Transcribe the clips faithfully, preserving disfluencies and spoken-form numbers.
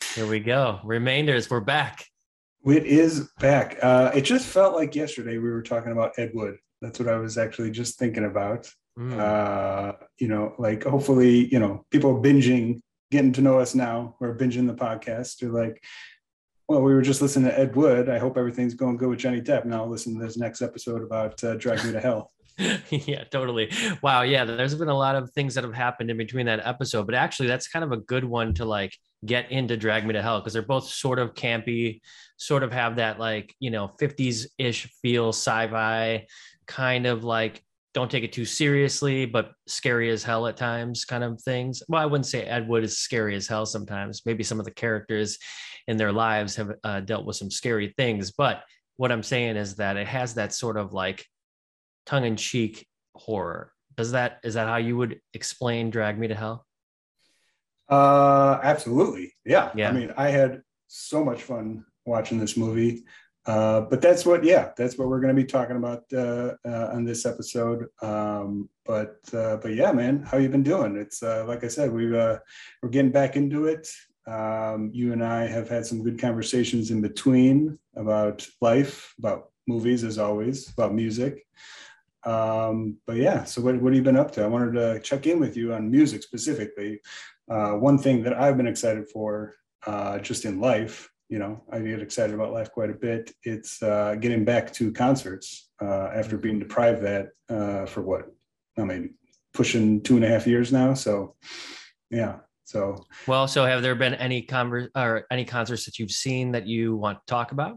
Here we go. Remainders. We're back. It is back. Uh, it just felt like yesterday we were talking about Ed Wood. That's what I was actually just thinking about. Mm. Uh, you know, like hopefully, you know, people are binging, getting to know us now. We're binging the podcast. They're like, well, we were just listening to Ed Wood. I hope everything's going good with Johnny Depp. Now listen to this next episode about uh, Drag Me to Hell. Yeah, totally. Wow. Yeah, there's been a lot of things that have happened in between that episode, but actually, that's kind of a good one to like get into Drag Me to Hell because they're both sort of campy, sort of have that like, you know, fifties ish feel, sci-fi, kind of like don't take it too seriously, but scary as hell at times kind of things. Well, I wouldn't say Ed Wood is scary as hell sometimes. Maybe some of the characters in their lives have uh, dealt with some scary things. But what I'm saying is that it has that sort of like tongue-in-cheek horror. Does that, is that how you would explain Drag Me to Hell? Uh, absolutely. Yeah. I Yeah. mean, I had so much fun watching this movie. Uh, but that's what, yeah, that's what we're going to be talking about uh, uh, on this episode. Um, but, uh, but yeah, man, how you been doing? It's uh, like I said, we uh, we're getting back into it. Um, you and I have had some good conversations in between about life, about movies, as always, about music. Um, but yeah, so what, what have you been up to? I wanted to check in with you on music specifically. Uh, one thing that I've been excited for uh, just in life, you know, I get excited about life quite a bit. It's uh, getting back to concerts uh, after being deprived that uh, for what? I mean, pushing two and a half years now. So yeah. So Well, so have there been any conver- or any concerts that you've seen that you want to talk about?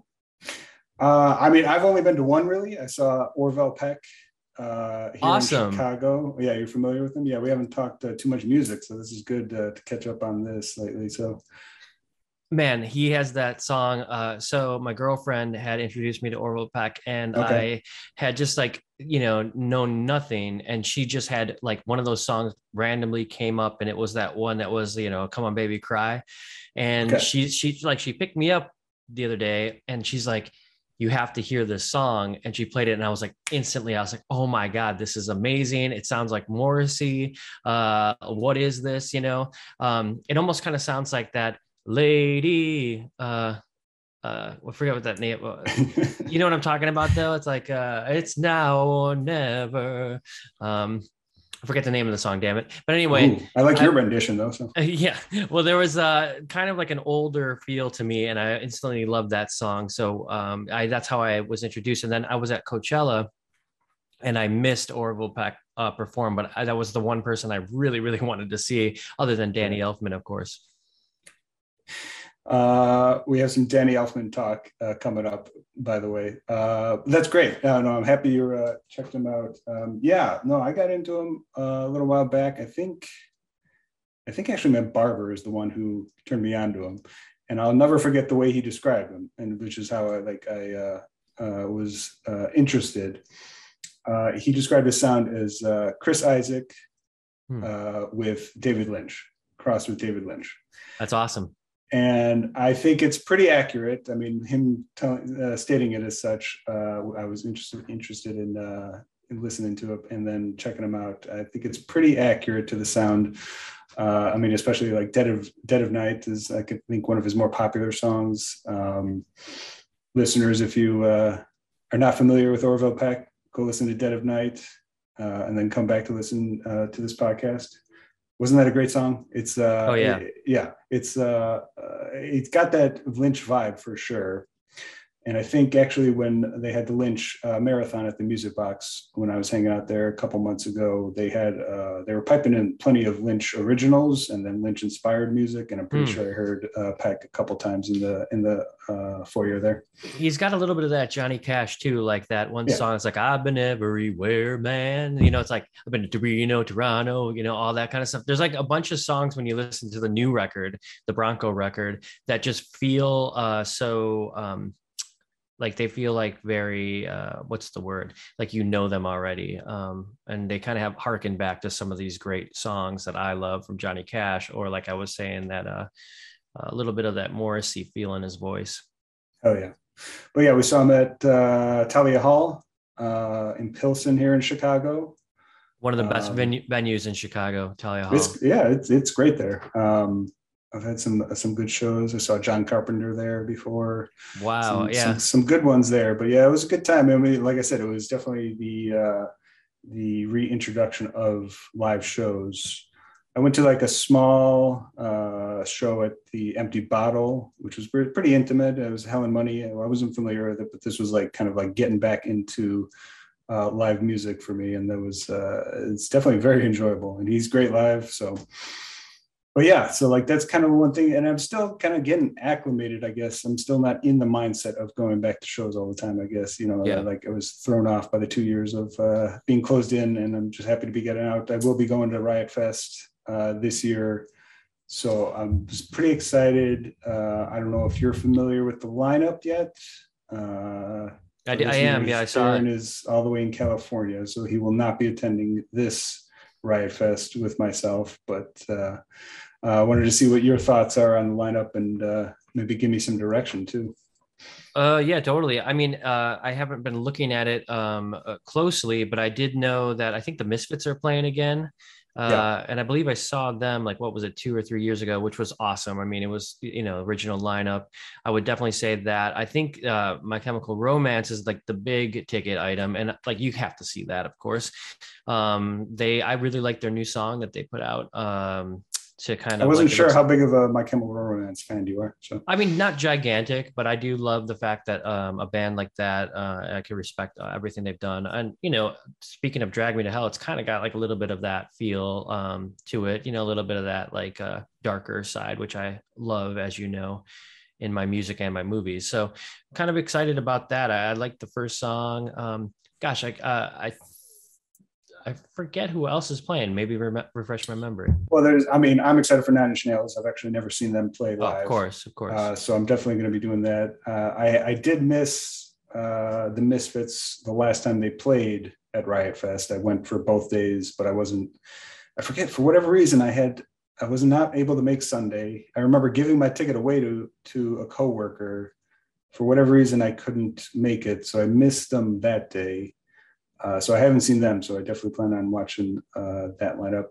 uh, I mean, I've only been to one really. I saw Orville Peck uh, here Awesome. in Chicago. Yeah, you're familiar with him? Yeah, we haven't talked uh, too much music, so this is good uh, to catch up on this lately. So Man, he has that song. Uh, so my girlfriend had introduced me to Orville Peck, and okay. I had just like, you know, known nothing. And she just had like one of those songs randomly came up, and it was that one that was, you know, Come On Baby Cry. And Okay. she she like she picked me up the other day, and she's like, you have to hear this song. And she played it, and I was like, instantly, I was like, oh my God, this is amazing. It sounds like Morrissey. Uh, what is this? You know, um, it almost kind of sounds like that lady. Uh, uh, I forget what that name was. You know what I'm talking about, though? It's like, uh, it's now or never. Um, I forget the name of the song, damn it. But anyway, Ooh, I like I, your rendition though. So yeah, well, there was uh, kind of like an older feel to me, and I instantly loved that song. So um, I that's how I was introduced. And then I was at Coachella, and I missed Orville Peck uh, perform, but I, that was the one person I really, really wanted to see, other than Danny yeah. Elfman, of course. Uh, we have some Danny Elfman talk uh, coming up, by the way. Uh, that's great. Uh, no, I'm happy you uh, checked him out. Um, yeah, no, I got into him uh, a little while back. I think, I think actually my barber is the one who turned me on to him, and I'll never forget the way he described him, and which is how I like I uh, uh, was uh, interested. Uh, he described his sound as uh, Chris Isaac Hmm. uh, with David Lynch, crossed with David Lynch. That's awesome. And I think it's pretty accurate. I mean, him telling, uh, stating it as such, uh, I was interested interested in, uh, in listening to it and then checking them out. I think it's pretty accurate to the sound. Uh, I mean, especially like "Dead of Dead of Night" is, I could think, one of his more popular songs. Um, listeners, if you uh, are not familiar with Orville Peck, go listen to "Dead of Night," uh, and then come back to listen uh, to this podcast. Wasn't that a great song? It's uh, Oh yeah. it, yeah, it's uh, uh, it's got that Lynch vibe for sure. And I think actually when they had the Lynch uh, marathon at the Music Box, when I was hanging out there a couple months ago, they had uh, they were piping in plenty of Lynch originals and then Lynch inspired music. And I'm pretty Hmm. sure I heard uh, Peck a couple times in the in the uh, foyer there. He's got a little bit of that Johnny Cash too, like that one Yeah, song. It's like I've been everywhere, man. You know, it's like I've been to Torino, Toronto. You know, all that kind of stuff. There's like a bunch of songs when you listen to the new record, the Bronco record, that just feel uh, so. Um, like they feel like very uh what's the word, like you know them already, um and they kind of have harkened back to some of these great songs that I love from Johnny Cash, or like I was saying, that uh a little bit of that Morrissey feel in his voice. oh yeah. But yeah, we saw him at uh, Talia Hall uh, in Pilsen here in Chicago. One of the best Um, venue, venues in Chicago, Talia Hall. it's yeah, it's it's great there. Um, I've had some some good shows. I saw John Carpenter there before. Wow. Some Yeah. some some good ones there. But yeah, it was a good time. I mean, like I said, it was definitely the uh, the reintroduction of live shows. I went to like a small uh, show at the Empty Bottle, which was pretty intimate. It was Hell and Money. I wasn't familiar with it, but this was like kind of like getting back into uh, live music for me, and that was uh, it's definitely very enjoyable. And he's great live. So, but yeah, so like that's kind of one thing, and I'm still kind of getting acclimated. I guess I'm still not in the mindset of going back to shows all the time. I guess you know, Yeah. like I was thrown off by the two years of uh, being closed in, and I'm just happy to be getting out. I will be going to Riot Fest uh, this year, so I'm just pretty excited. Uh, I don't know if you're familiar with the lineup yet. Uh, I, I am. Yeah, I saw Darren it. is all the way in California, so he will not be attending this Riot Fest with myself, but uh, I uh, wanted to see what your thoughts are on the lineup and uh, maybe give me some direction too. Uh, yeah, totally. I mean, uh, I haven't been looking at it um, uh, closely, but I did know that I think the Misfits are playing again. Yeah. Uh, and I believe I saw them like, what was it, two or three years ago, which was awesome. I mean, it was, you know, original lineup. I would definitely say that. I think uh, My Chemical Romance is like the big ticket item. And like, you have to see that, of course. Um, they, I really like their new song that they put out. Um, to kind I of wasn't like, sure looks, how big of a My Chemical Romance fan you are. So I mean, not gigantic, but I do love the fact that um, a band like that, uh, I can respect uh, everything they've done. And, you know, speaking of Drag Me to Hell, it's kind of got like a little bit of that feel um, to it, you know, a little bit of that like uh, darker side, which I love, as you know, in my music and my movies. So kind of excited about that. I, I like the first song. Um, gosh, I, uh, I I forget who else is playing. Maybe re- refresh my memory. Well, there's, I mean, I'm excited for Nine Inch Nails. I've actually never seen them play Oh, live. of course, of course. Uh, so I'm definitely going to be doing that. Uh, I, I did miss uh, the Misfits the last time they played at Riot Fest. I went for both days, but I wasn't, I forget, for whatever reason, I had, I was not able to make Sunday. I remember giving my ticket away to, to a coworker. For whatever reason, I couldn't make it. So I missed them that day. Uh, so I haven't seen them, so I definitely plan on watching uh, that lineup.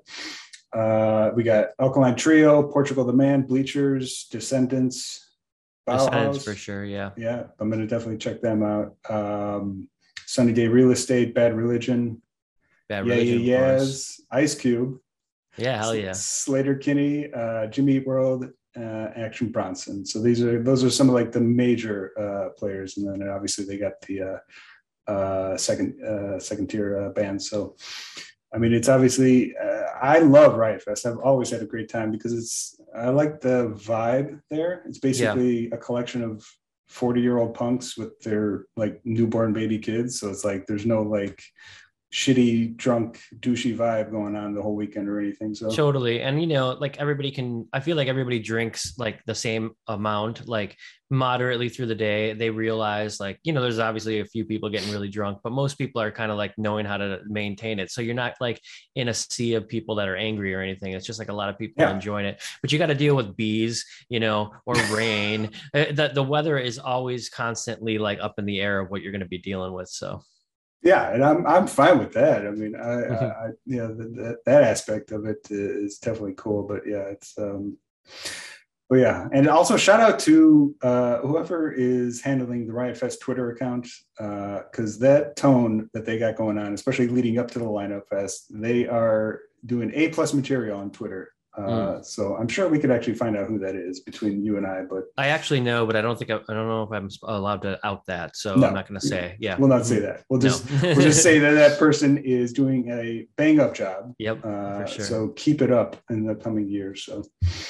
Uh, we got Alkaline Trio, Portugal the Man, Bleachers, Descendants, Descendants Bauhaus. for sure, yeah. Yeah, I'm going to definitely check them out. Um, Sunny Day Real Estate, Bad Religion, Bad Yeah Religion, Yeah of course. Yeahs, Ice Cube, Yeah, hell yeah. Slater Kinney, uh, Jimmy Eat World, uh, Action Bronson. So these are those are some of like the major uh, players, and then obviously they got the uh, uh second uh second tier uh, bands. So I mean, it's obviously uh, I love Riot Fest. I've always had a great time because it's I like the vibe there. It's basically yeah. a collection of forty year old punks with their like newborn baby kids, so it's like there's no like shitty drunk douchey vibe going on the whole weekend or anything. So totally. And you know, like everybody can, I feel like everybody drinks like the same amount, like moderately through the day. They realize like, you know, there's obviously a few people getting really drunk, but most people are kind of like knowing how to maintain it. So you're not like in a sea of people that are angry or anything. It's just like a lot of people yeah. enjoying it, but you got to deal with bees, you know, or rain. the, the weather is always constantly like up in the air of what you're going to be dealing with. So yeah, and I'm I'm fine with that. I mean, I, mm-hmm. I, I you know that that aspect of it is definitely cool. But yeah, it's um, but yeah, and also shout out to uh, whoever is handling the Riot Fest Twitter account because uh, that tone that they got going on, especially leading up to the Lineup Fest, they are doing A plus material on Twitter. Uh, mm. So I'm sure we could actually find out who that is between you and I, but I actually know, but I don't think I, I don't know if I'm allowed to out that. So no, I'm not going to say, yeah, we'll not say that. We'll just, no. we'll just say that that person is doing a bang up job. Yep. Uh, for sure. So keep it up in the coming years. So.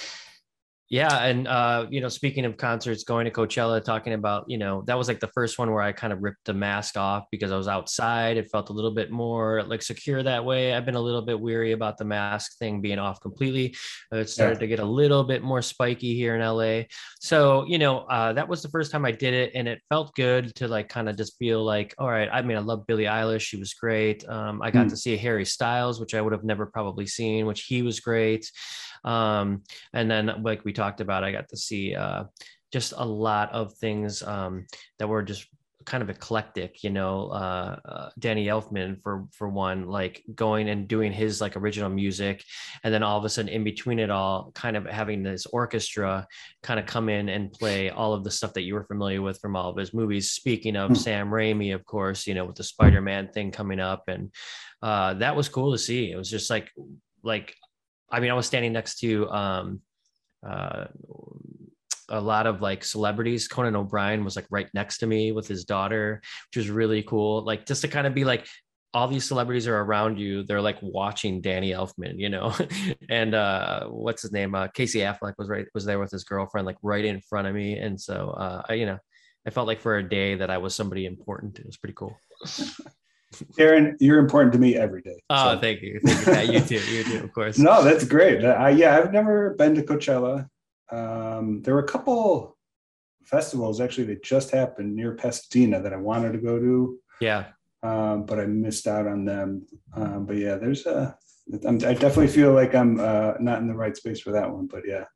Yeah. And, uh, you know, speaking of concerts, going to Coachella, talking about, you know, that was like the first one where I kind of ripped the mask off because I was outside. It felt a little bit more like secure that way. I've been a little bit weary about the mask thing being off completely. It started yeah. to get a little bit more spiky here in L A. So, you know, uh, that was the first time I did it. And it felt good to like kind of just feel like, all right, I mean, I love Billie Eilish. She was great. Um, I got mm. to see Harry Styles, which I would have never probably seen, which he was great. Um, and then like we talked about, I got to see uh, just a lot of things um, that were just kind of eclectic, you know, uh, uh, Danny Elfman for for one, like going and doing his like original music, and then all of a sudden in between it all, kind of having this orchestra kind of come in and play all of the stuff that you were familiar with from all of his movies. Speaking of Hmm. Sam Raimi, of course, you know, with the Spider-Man thing coming up, and uh, that was cool to see. It was just like like I mean, I was standing next to um, uh, a lot of like celebrities. Conan O'Brien was like right next to me with his daughter, which was really cool. Like just to kind of be like, all these celebrities are around you. They're like watching Danny Elfman, you know, and uh, what's his name? Uh, Casey Affleck was right, was there with his girlfriend, like right in front of me. And so, uh, I, you know, I felt like for a day that I was somebody important. It was pretty cool. Aaron, you're important to me every day. Oh, so. thank you. Thank you, Pat. You too. You too, of course. No, that's great. I, yeah, I've never been to Coachella. Um, there were a couple festivals actually that just happened near Pasadena that I wanted to go to. Yeah. Um, but I missed out on them. Um, but yeah, there's a, I'm, I definitely feel like I'm uh, not in the right space for that one, but yeah.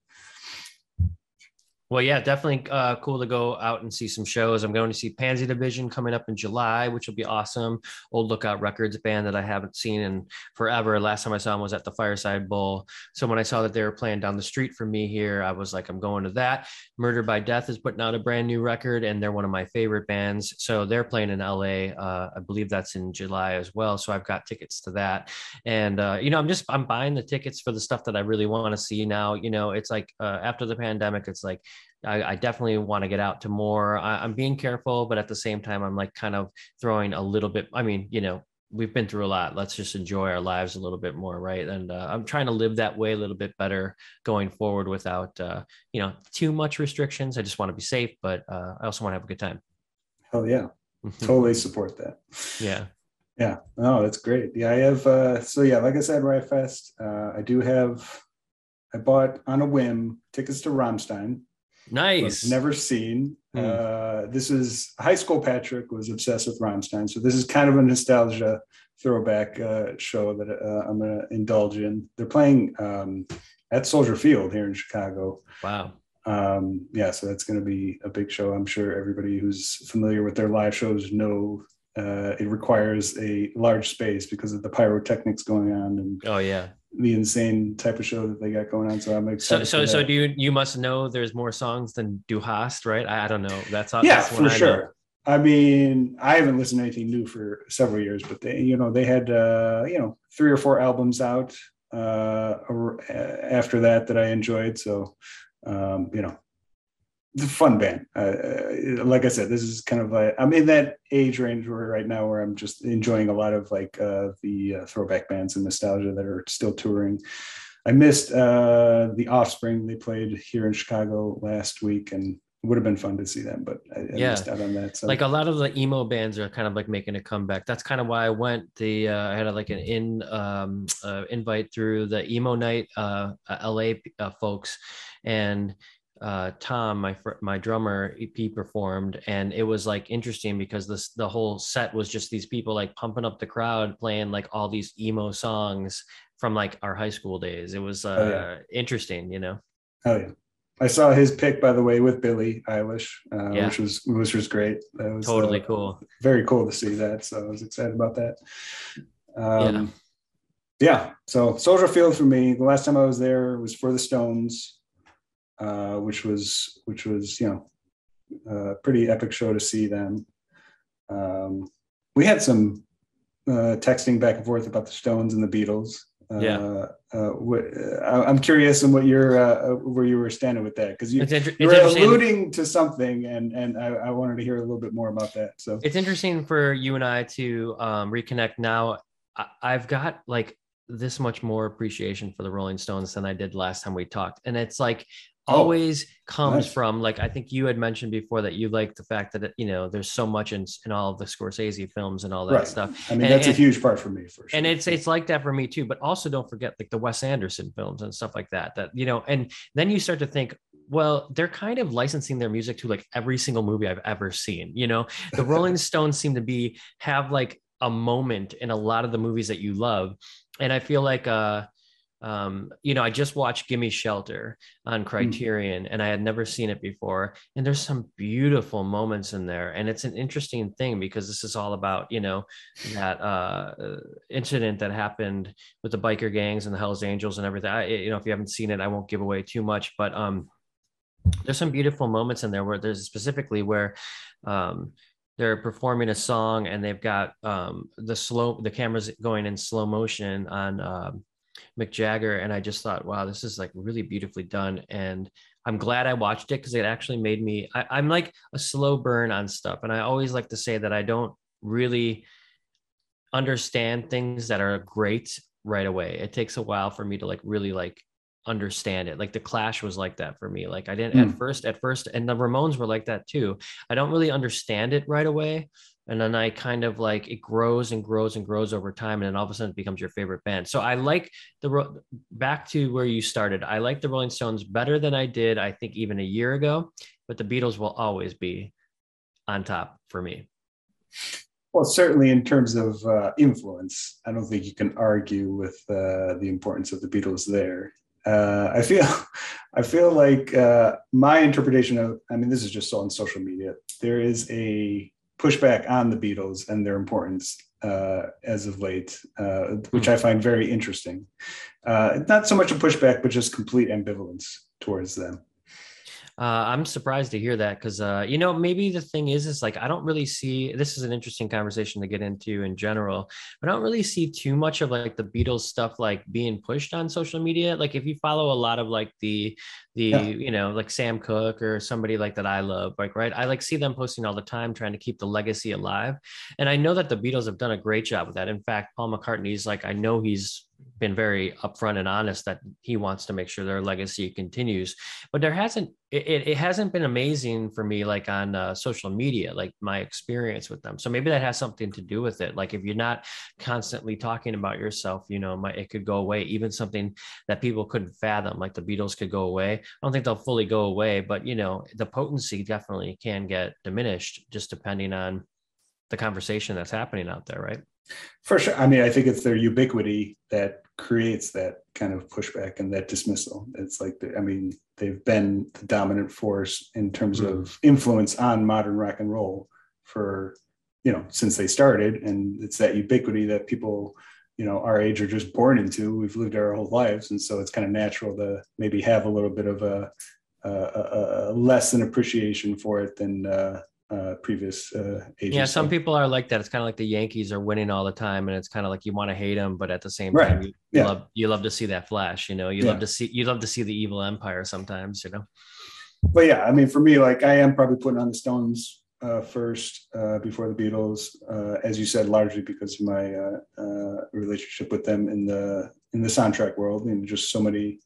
Well, yeah, definitely uh, cool to go out and see some shows. I'm going to see Pansy Division coming up in July, which will be awesome. Old Lookout Records band that I haven't seen in forever. Last time I saw them was at the Fireside Bowl. So when I saw that they were playing down the street from me here, I was like, I'm going to that. Murder by Death is putting out a brand new record, and they're one of my favorite bands. So they're playing in L A. Uh, I believe that's in July as well. So I've got tickets to that. And, uh, you know, I'm just, I'm buying the tickets for the stuff that I really want to see now. You know, it's like uh, after the pandemic, it's like, I, I definitely want to get out to more. I, I'm being careful, but at the same time, I'm like kind of throwing a little bit. I mean, you know, we've been through a lot. Let's just enjoy our lives a little bit more, right? And uh, I'm trying to live that way a little bit better going forward without, uh, you know, too much restrictions. I just want to be safe, but uh, I also want to have a good time. Hell yeah, totally support that. Yeah. Yeah. Oh, that's great. Yeah, I have. Uh, so yeah, like I said, Riot Fest. Uh, I do have. I bought on a whim tickets to Rammstein. Nice. Never seen. Hmm. Uh, this is high school. Patrick was obsessed with Rammstein, so this is kind of a nostalgia throwback uh, show that uh, I'm going to indulge in. They're playing um, at Soldier Field here in Chicago. Wow. Um, yeah, so that's going to be a big show. I'm sure everybody who's familiar with their live shows know uh, it requires a large space because of the pyrotechnics going on and Oh yeah. the insane type of show that they got going on. So I'm So, excited. so, so do you, you must know there's more songs than Du Hast, right? I, I don't know. That's all. Yeah, that's for I sure. know. I mean, I haven't listened to anything new for several years, but they, you know, they had, uh, you know, three or four albums out uh, after that that I enjoyed. So, um, you know, it's a fun band. Uh, like I said, this is kind of like, I'm in that age range where right now where I'm just enjoying a lot of like uh, the uh, throwback bands and nostalgia that are still touring. I missed uh, the Offspring. They played here in Chicago last week, and it would have been fun to see them, but I, I Yeah. missed out on that. So Like a lot of the emo bands are kind of like making a comeback. That's kind of why I went. The uh, I had a, like an in um, uh, invite through the emo night, uh, uh, L A uh, folks, and uh, Tom, my fr- my drummer, he performed, and it was like interesting because this the whole set was just these people like pumping up the crowd, playing like all these emo songs from like our high school days. It was uh, Oh, yeah. interesting, you know. hell yeah. I saw his pick, by the way, with Billie Eilish, uh, Yeah. which was which was great. That was Totally uh, cool. very cool to see that. So I was excited about that. Um, Yeah. yeah. So Soldier Field for me. The last time I was there was for the Stones, uh, which was which was you know a pretty epic show to see them. Um, we had some uh, texting back and forth about the Stones and the Beatles. Uh, Yeah. uh, what, uh, I'm curious in what you're uh, where you were standing with that, because you, It's, inter- you it's were interesting. alluding to something, and and I, I wanted to hear a little bit more about that. So It's interesting for you and I to um, reconnect now. I- I've got like this much more appreciation for the Rolling Stones than I did last time we talked. And it's like Oh, always comes nice. from like, I think you had mentioned before that you like the fact that, it, you know, there's so much in, in all of the Scorsese films and all that right. stuff. I mean, And- that's a and- huge part for me, for sure. and it's it's like that for me too, but also don't forget like the Wes Anderson films and stuff like that, that you know, and then you start to think, well, they're kind of licensing their music to like every single movie I've ever seen. You know, the Rolling Stones seem to be have like a moment in a lot of the movies that you love, and I feel like uh um, you know, I just watched Gimme Shelter on Mm. Criterion, and I had never seen it before. And there's some beautiful moments in there, and it's an interesting thing because this is all about, you know, that uh, incident that happened with the biker gangs and the Hell's Angels and everything. I, you know, if you haven't seen it, I won't give away too much, but um, there's some beautiful moments in there where there's specifically where um, they're performing a song and they've got um, the slow the cameras going in slow motion on um, Mick Jagger, and I just thought, wow, this is like really beautifully done. And I'm glad I watched it because it actually made me. I, I'm like a slow burn on stuff, and I always like to say that I don't really understand things that are great right away. It takes a while for me to like really like understand it. Like the Clash was like that for me. Like I didn't at Mm. first, at first, and the Ramones were like that too. I don't really understand it right away. And then I kind of like it grows and grows and grows over time. And then all of a sudden it becomes your favorite band. So I like the back to where you started. I like the Rolling Stones better than I did, I think, even a year ago. But the Beatles will always be on top for me. Well, certainly in terms of uh, influence, I don't think you can argue with uh, the importance of the Beatles there. Uh, I feel, I feel like uh, my interpretation of, I mean, this is just on social media. There is a pushback on the Beatles and their importance uh, as of late, uh, which I find very interesting. Uh, not so much a pushback, but just complete ambivalence towards them. Uh, I'm surprised to hear that because, uh, you know, maybe the thing is, is like, I don't really see, this is an interesting conversation to get into in general, but I don't really see too much of like the Beatles stuff, like being pushed on social media. Like if you follow a lot of like the, the, Yeah. you know, like Sam Cooke or somebody like that I love, like, right. I like see them posting all the time, trying to keep the legacy alive. And I know that the Beatles have done a great job with that. In fact, Paul McCartney's like, I know he's been very upfront and honest that he wants to make sure their legacy continues, but there hasn't it, it hasn't been amazing for me like on uh, social media, like my experience with them. So maybe that has something to do with it. Like if you're not constantly talking about yourself, you know, my, it could go away. Even something that people couldn't fathom, like the Beatles, could go away. I don't think they'll fully go away, but you know, the potency definitely can get diminished just depending on the conversation that's happening out there, right? For sure. I mean, I think it's their ubiquity that creates that kind of pushback and that dismissal. It's like, I mean, they've been the dominant force in terms mm. of influence on modern rock and roll for, you know, since they started. And it's that ubiquity that people, you know, our age are just born into. We've lived our whole lives. And so it's kind of natural to maybe have a little bit of a, a, a less an appreciation for it than, uh, uh previous uh ages. Yeah, some people are like that. It's kind of like the Yankees are winning all the time, and it's kind of like you want to hate them, but at the same right. time you, you yeah. love you love to see that flash, you know. You yeah. love to see you love to see the evil empire sometimes, you know. But yeah, I mean, for me, like I am probably putting on the Stones uh first uh before the Beatles, uh as you said, largely because of my uh, uh relationship with them in the in the soundtrack world, and just so many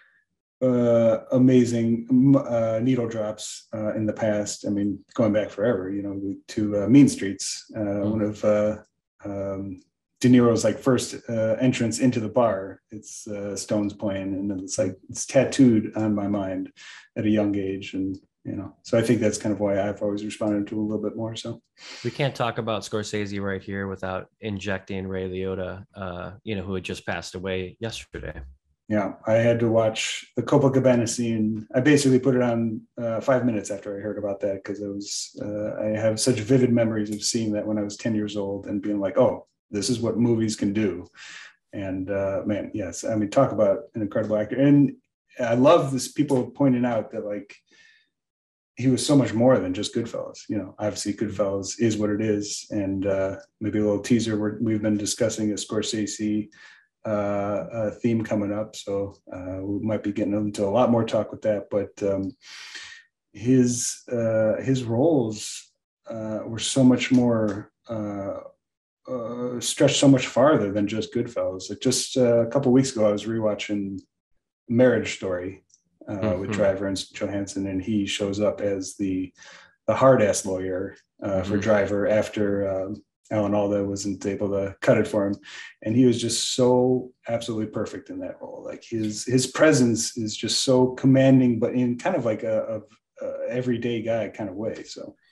Uh, amazing uh, needle drops uh, in the past. I mean, going back forever, you know, to uh, Mean Streets, uh, mm. one of uh, um, De Niro's like first uh, entrance into the bar. It's uh, Stones playing, and it's like it's tattooed on my mind at a young age, and you know, so I think that's kind of why I've always responded to a little bit more. So we can't talk about Scorsese right here without injecting Ray Liotta, uh, you know, who had just passed away yesterday. Yeah, I had to watch the Copacabana scene. I basically put it on uh, five minutes after I heard about that because it was. Uh, I have such vivid memories of seeing that when I was ten years old and being like, "Oh, this is what movies can do." And uh, man, yes, I mean, talk about an incredible actor. And I love this. People pointing out that like he was so much more than just Goodfellas. You know, obviously Goodfellas is what it is, and uh, maybe a little teaser. We're, we've been discussing a Scorsese uh, uh theme coming up, so uh we might be getting into a lot more talk with that, but um his uh his roles uh were so much more uh, uh stretched so much farther than just Goodfellas. Like just uh, a couple of weeks ago I was rewatching Marriage Story uh mm-hmm. with Driver and Johansson, and he shows up as the the hard-ass lawyer uh mm-hmm. for Driver after um Alan Alda wasn't able to cut it for him, and he was just so absolutely perfect in that role. Like his his presence is just so commanding, but in kind of like a, a, a everyday guy kind of way. So,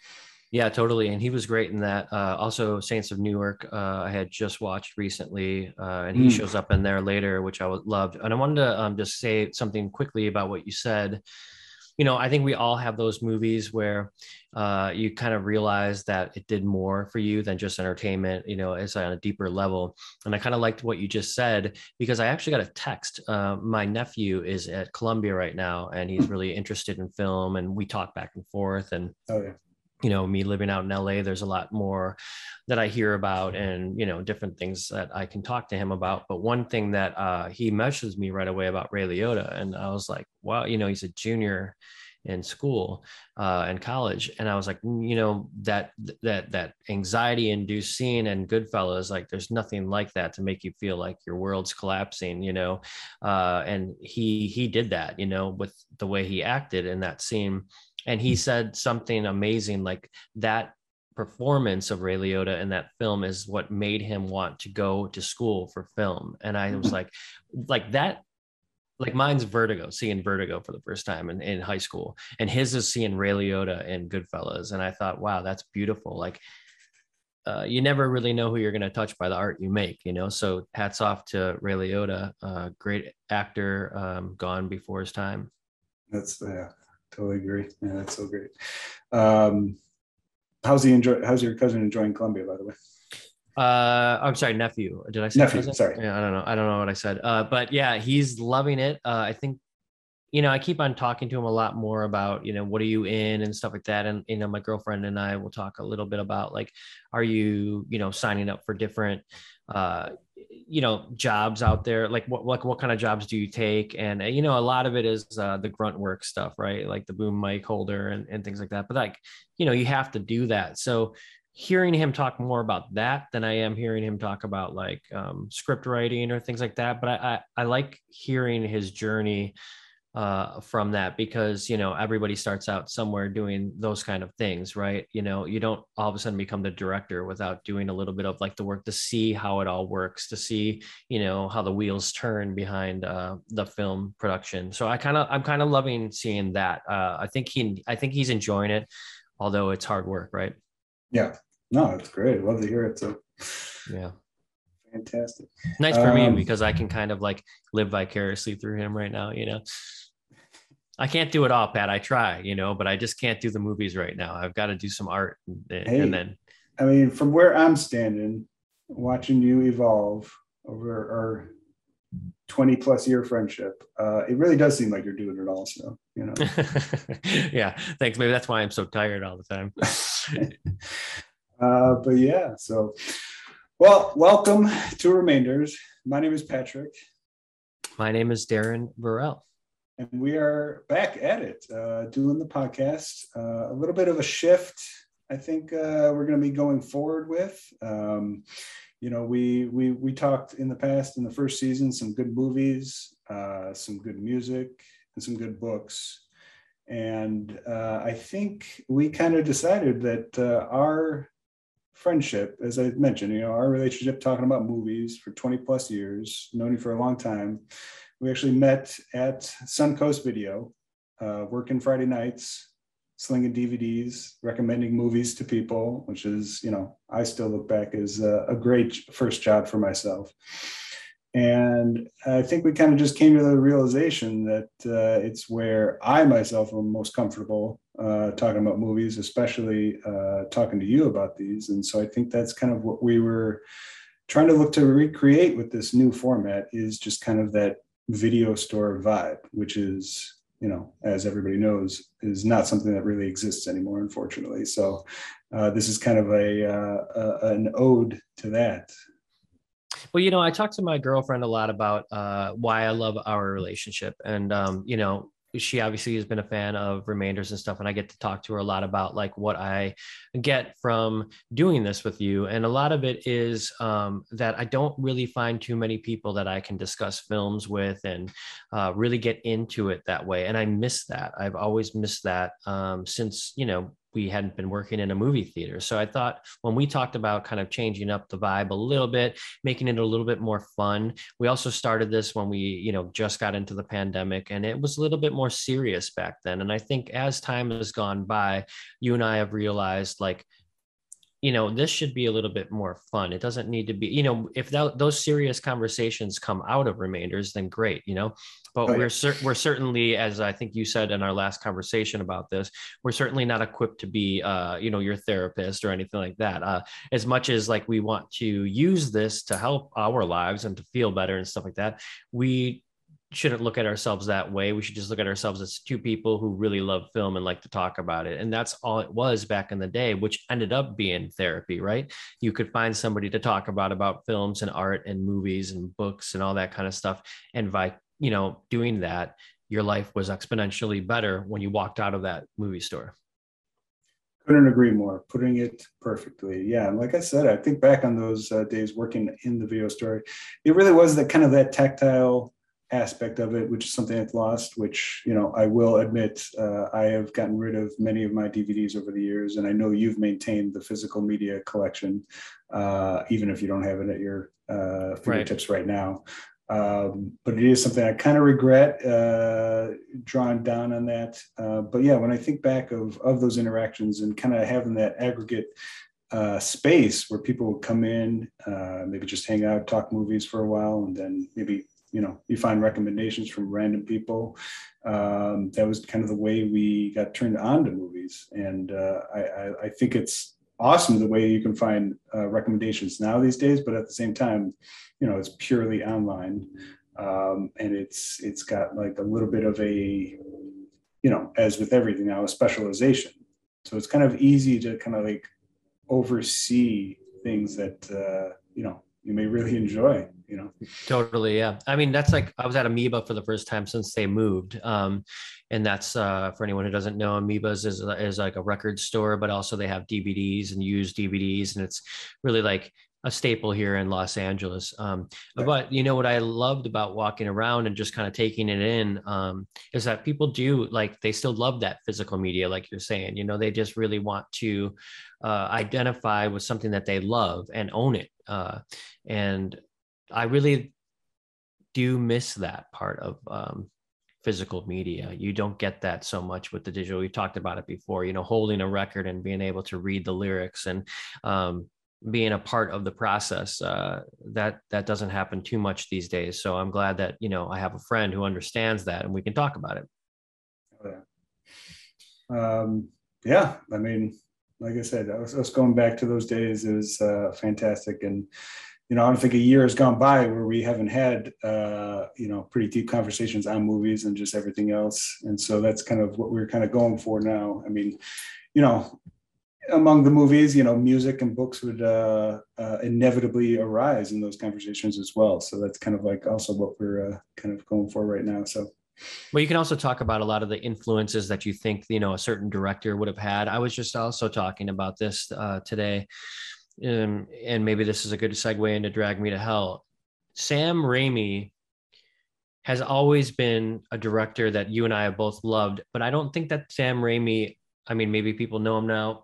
Yeah, totally. And he was great in that. Uh, also, Saints of Newark, uh, I had just watched recently, uh, and he Mm. shows up in there later, which I would loved. And I wanted to um, just say something quickly about what you said. You know, I think we all have those movies where uh, you kind of realize that it did more for you than just entertainment, you know, it's on a deeper level. And I kind of liked what you just said because I actually got a text. Uh, my nephew is at Columbia right now, and he's Mm. really interested in film, and we talk back and forth. And Oh yeah. you know, me living out in L A, there's a lot more that I hear about and, you know, different things that I can talk to him about. But one thing that uh, he messaged me right away about Ray Liotta. And I was like, wow, you know, he's a junior in school uh, and college. And I was like, "Mm, you know, that, that, that anxiety induced scene and Goodfellas, like there's nothing like that to make you feel like your world's collapsing, you know? Uh, and he, he did that, you know, with the way he acted in that scene. And he said something amazing like that performance of Ray Liotta in that film is what made him want to go to school for film. And I was like, like that, like mine's Vertigo, seeing Vertigo for the first time in, in high school. And his is seeing Ray Liotta in Goodfellas. And I thought, wow, that's beautiful. Like uh, you never really know who you're going to touch by the art you make, you know? So hats off to Ray Liotta, uh, great actor, um, gone before his time. That's yeah, totally agree. Yeah, that's so great. Um, how's he enjoy? How's your cousin enjoying Columbia, by the way? Uh, I'm sorry, nephew. Did I say Nephew, cousin? sorry. Yeah, I don't know. I don't know what I said. Uh, but yeah, he's loving it. Uh, I think, you know, I keep on talking to him a lot more about, you know, what are you in and stuff like that. And, you know, my girlfriend and I will talk a little bit about like, are you, you know, signing up for different, uh, you know, jobs out there? Like what, what, what kind of jobs do you take? And, uh, you know, a lot of it is uh, the grunt work stuff, right? Like the boom mic holder and, and things like that. But like, you know, you have to do that. So hearing him talk more about that than I am hearing him talk about like um, script writing or things like that. But I, I, I like hearing his journey uh, from that because, you know, everybody starts out somewhere doing those kind of things, right? You know, you don't all of a sudden become the director without doing a little bit of like the work to see how it all works, to see, you know, how the wheels turn behind uh, the film production. So I kind of, I'm kind of loving seeing that. Uh, I think he, I think he's enjoying it, although it's hard work, right? Yeah, no, it's great. Love to hear it. So Yeah. fantastic. Nice for me Um, because I can kind of like live vicariously through him right now, you know. I can't do it all, Pat. I try, you know, but I just can't do the movies right now. I've got to do some art and, and hey, then I mean, from where I'm standing, watching you evolve over our twenty plus year friendship, uh, it really does seem like you're doing it all. So, you know. yeah, thanks. Maybe that's why I'm so tired all the time. uh, but yeah, so, well, welcome to Remainders. My name is Patrick. My name is Darren Burrell. And we are back at it, uh, doing the podcast. Uh, a little bit of a shift, I think uh, we're going to be going forward with. Um, you know, we we we talked in the past in the first season some good movies, uh, some good music, and some good books. And uh, I think we kind of decided that uh, our friendship, as I mentioned, you know, our relationship talking about movies for twenty plus years, known you for a long time. We actually met at Suncoast Video, uh, working Friday nights, slinging D V Ds, recommending movies to people, which is, you know, I still look back as a, a great first job for myself. And I think we kind of just came to the realization that uh, it's where I myself am most comfortable uh, talking about movies, especially uh, talking to you about these. And so I think that's kind of what we were trying to look to recreate with this new format, is just kind of that video store vibe, which is, you know, as everybody knows, is not something that really exists anymore, unfortunately. So uh, this is kind of a, uh, uh, an ode to that. Well, you know, I talked to my girlfriend a lot about uh, why I love our relationship. And, um, you know, she obviously has been a fan of Remainders and stuff. And I get to talk to her a lot about like what I get from doing this with you. And a lot of it is um, that I don't really find too many people that I can discuss films with and uh, really get into it that way. And I miss that. I've always missed that um, since, you know, we hadn't been working in a movie theater. So I thought when we talked about kind of changing up the vibe a little bit, making it a little bit more fun, we also started this when we, you know, just got into the pandemic, and it was a little bit more serious back then. And I think as time has gone by, you and I have realized, like, you know, this should be a little bit more fun. It doesn't need to be, you know, if that, those serious conversations come out of Remainders, then great, you know, but oh, we're, yeah. cer- we're certainly, as I think you said in our last conversation about this, we're certainly not equipped to be, uh, you know, your therapist or anything like that. Uh, as much as like we want to use this to help our lives and to feel better and stuff like that, we shouldn't look at ourselves that way. We should just look at ourselves as two people who really love film and like to talk about it. And that's all it was back in the day, which ended up being therapy, right? You could find somebody to talk about, about films and art and movies and books and all that kind of stuff. And by, you know, doing that, your life was exponentially better when you walked out of that movie store. Couldn't agree more. Putting it perfectly. Yeah. And like I said, I think back on those uh, days working in the video store, it really was that kind of that tactile aspect of it, which is something I've lost, which, you know, I will admit, uh, I have gotten rid of many of my D V Ds over the years. And I know you've maintained the physical media collection, uh, even if you don't have it at your uh, fingertips right, right now. Um, but it is something I kind of regret uh, drawing down on that. Uh, but yeah, when I think back of, of those interactions and kind of having that aggregate uh, space where people would come in, uh, maybe just hang out, talk movies for a while, and then maybe, you know, you find recommendations from random people. Um, that was kind of the way we got turned on to movies. And uh, I, I, I think it's awesome the way you can find uh, recommendations now these days, but at the same time, you know, it's purely online. Um, and it's it's got like a little bit of a, you know, as with everything now, a specialization. So it's kind of easy to kind of like oversee things that, uh, you know, you may really enjoy, you know. Totally, yeah. I mean, that's like, I was at Amoeba for the first time since they moved. Um, and that's, uh, for anyone who doesn't know, Amoeba's is, is like a record store, but also they have D V Ds and used D V Ds. And it's really like a staple here in Los Angeles. Um, right. But you know, what I loved about walking around and just kind of taking it in um, is that people do, like, they still love that physical media, like you're saying, you know, they just really want to uh, identify with something that they love and own it. Uh, and I really do miss that part of um, physical media. You don't get that so much with the digital. We talked about it before, you know, holding a record and being able to read the lyrics and um, being a part of the process. Uh, that that doesn't happen too much these days. So I'm glad that, you know, I have a friend who understands that and we can talk about it. Oh, yeah. Um, yeah. I mean, like I said, I was, I was going back to those days. It was uh, fantastic. And, you know, I don't think a year has gone by where we haven't had, uh, you know, pretty deep conversations on movies and just everything else. And so that's kind of what we're kind of going for now. I mean, you know, among the movies, you know, music and books would uh, uh, inevitably arise in those conversations as well. So that's kind of like also what we're uh, kind of going for right now. So. Well, you can also talk about a lot of the influences that you think, you know, a certain director would have had. I was just also talking about this uh, today. Um, and maybe this is a good segue into Drag Me to Hell. Sam Raimi has always been a director that you and I have both loved, but I don't think that Sam Raimi, I mean, maybe people know him now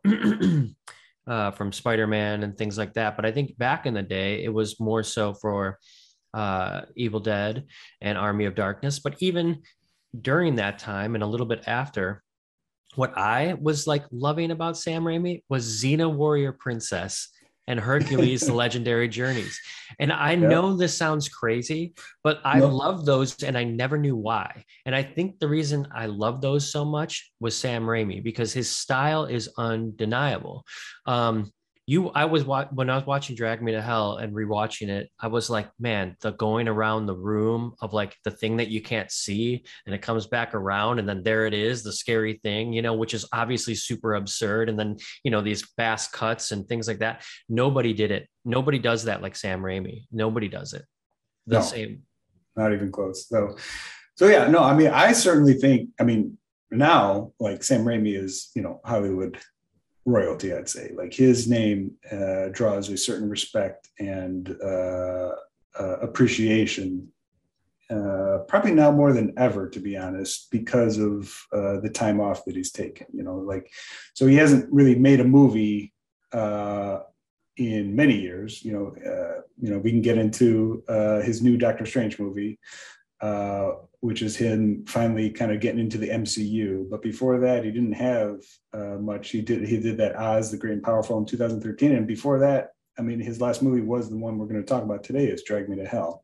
uh, from Spider-Man and things like that, but I think back in the day, it was more so for uh, Evil Dead and Army of Darkness. But even during that time and a little bit after, what I was like loving about Sam Raimi was Xena Warrior Princess and Hercules, The Legendary Journeys. And I yeah. know this sounds crazy, but I no. love those and I never knew why. And I think the reason I love those so much was Sam Raimi, because his style is undeniable. Um, you, I was when I was watching Drag Me to Hell and rewatching it, I was like, man, the going around the room of like the thing that you can't see and it comes back around and then there it is, the scary thing, you know, which is obviously super absurd. And then, you know, these fast cuts and things like that. Nobody did it. Nobody does that like Sam Raimi. Nobody does it the no, same. Not even close. So, so yeah, no, I mean, I certainly think, I mean, now like Sam Raimi is, you know, Hollywood royalty, I'd say. Like his name uh, draws a certain respect and uh, uh, appreciation uh, probably now more than ever, to be honest, because of uh, the time off that he's taken. You know, like, so he hasn't really made a movie uh, in many years. You know, uh, you know, we can get into uh, his new Doctor Strange movie, uh, which is him finally kind of getting into the M C U. But before that, he didn't have uh, much. He did he did that Oz the Great and Powerful in two thousand thirteen, and before that, I mean, his last movie was the one we're going to talk about today, is Drag Me to Hell.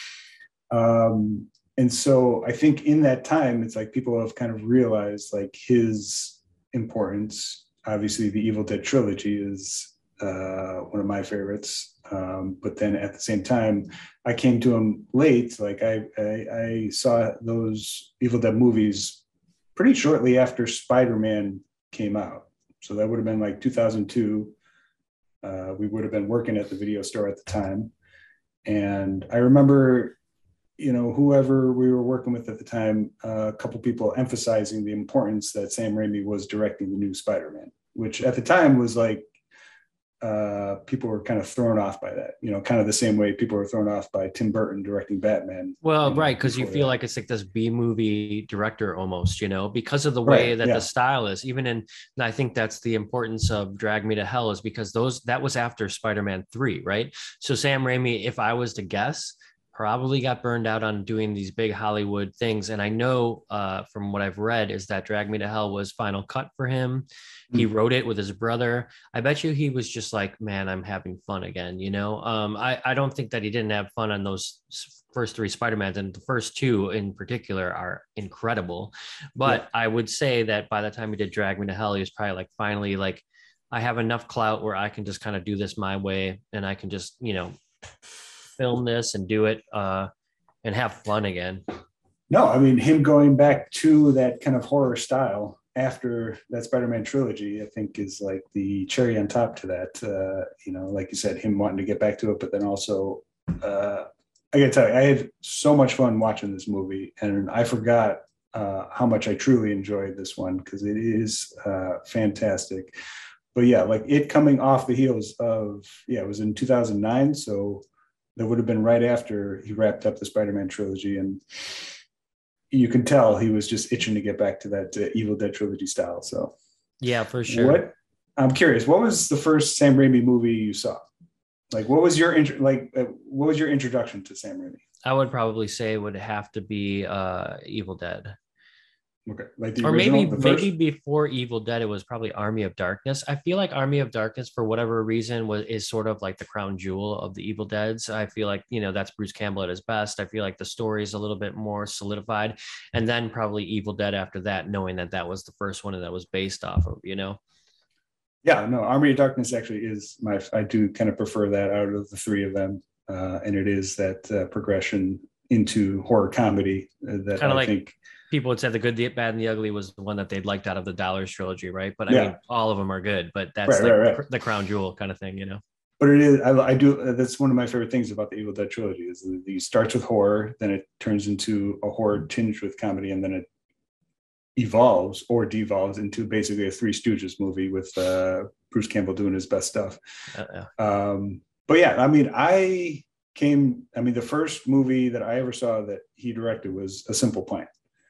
Um, and so I think in that time, it's like people have kind of realized like his importance. Obviously, the Evil Dead trilogy is uh, one of my favorites. Um, but then at the same time, I came to him late. Like I, I, I saw those Evil Dead movies pretty shortly after Spider-Man came out. So that would have been like two thousand two. Uh, we would have been working at the video store at the time. And I remember, you know, whoever we were working with at the time, uh, a couple people emphasizing the importance that Sam Raimi was directing the new Spider-Man, which at the time was like, uh, people were kind of thrown off by that, you know, kind of the same way people were thrown off by Tim Burton directing Batman. Well, you know, right, because you feel that. like it's like this B movie director almost, you know, because of the way Right, that yeah. the style is. Even in, and I think that's the importance of Drag Me to Hell, is because those that was after Spider-Man three, right? So Sam Raimi, if I was to guess, probably got burned out on doing these big Hollywood things. And I know uh, from what I've read is that Drag Me to Hell was final cut for him. He wrote it with his brother. I bet you he was just like, man, I'm having fun again. You know, um, I, I don't think that he didn't have fun on those first three Spider-Mans, and the first two in particular are incredible. But yeah. I would say that by the time he did Drag Me to Hell, he was probably like, finally, like, I have enough clout where I can just kind of do this my way, and I can just, you know, film this and do it uh, and have fun again. No, I mean, him going back to that kind of horror style after that Spider-Man trilogy, I think is like the cherry on top to that. Uh, you know, like you said, him wanting to get back to it, but then also, uh, I gotta tell you, I had so much fun watching this movie, and I forgot uh, how much I truly enjoyed this one, because it is uh, fantastic. But yeah, like it coming off the heels of, yeah, it was in two thousand nine, so that would have been right after he wrapped up the Spider-Man trilogy, and you can tell he was just itching to get back to that uh, Evil Dead trilogy style. So, yeah, for sure. What I'm curious, what was the first Sam Raimi movie you saw? Like, what was your int- like? Uh, what was your introduction to Sam Raimi? I would probably say it would have to be uh, Evil Dead. Okay, like the or original, maybe the first? maybe before Evil Dead, it was probably Army of Darkness. I feel like Army of Darkness, for whatever reason, was is sort of like the crown jewel of the Evil Deads. I feel like, you know, that's Bruce Campbell at his best. I feel like the story is a little bit more solidified, and then probably Evil Dead after that, knowing that that was the first one and that was based off of, you know. Yeah, no, Army of Darkness actually is my. I do kind of prefer that out of the three of them, uh, and it is that uh, progression into horror comedy uh, that kind of I like think. People would say The Good, the Bad, and the Ugly was the one that they'd liked out of the Dollars trilogy, right? But I Yeah. mean, all of them are good, but that's Right, like right, right. the crown jewel kind of thing, you know? But it is, I, I do, that's one of my favorite things about the Evil Dead trilogy is that it starts with horror, then it turns into a horror tinged with comedy, and then it evolves or devolves into basically a Three Stooges movie with uh, Bruce Campbell doing his best stuff. Uh, yeah. Um, but yeah, I mean, I came, I mean, the first movie that I ever saw that he directed was A Simple Plan.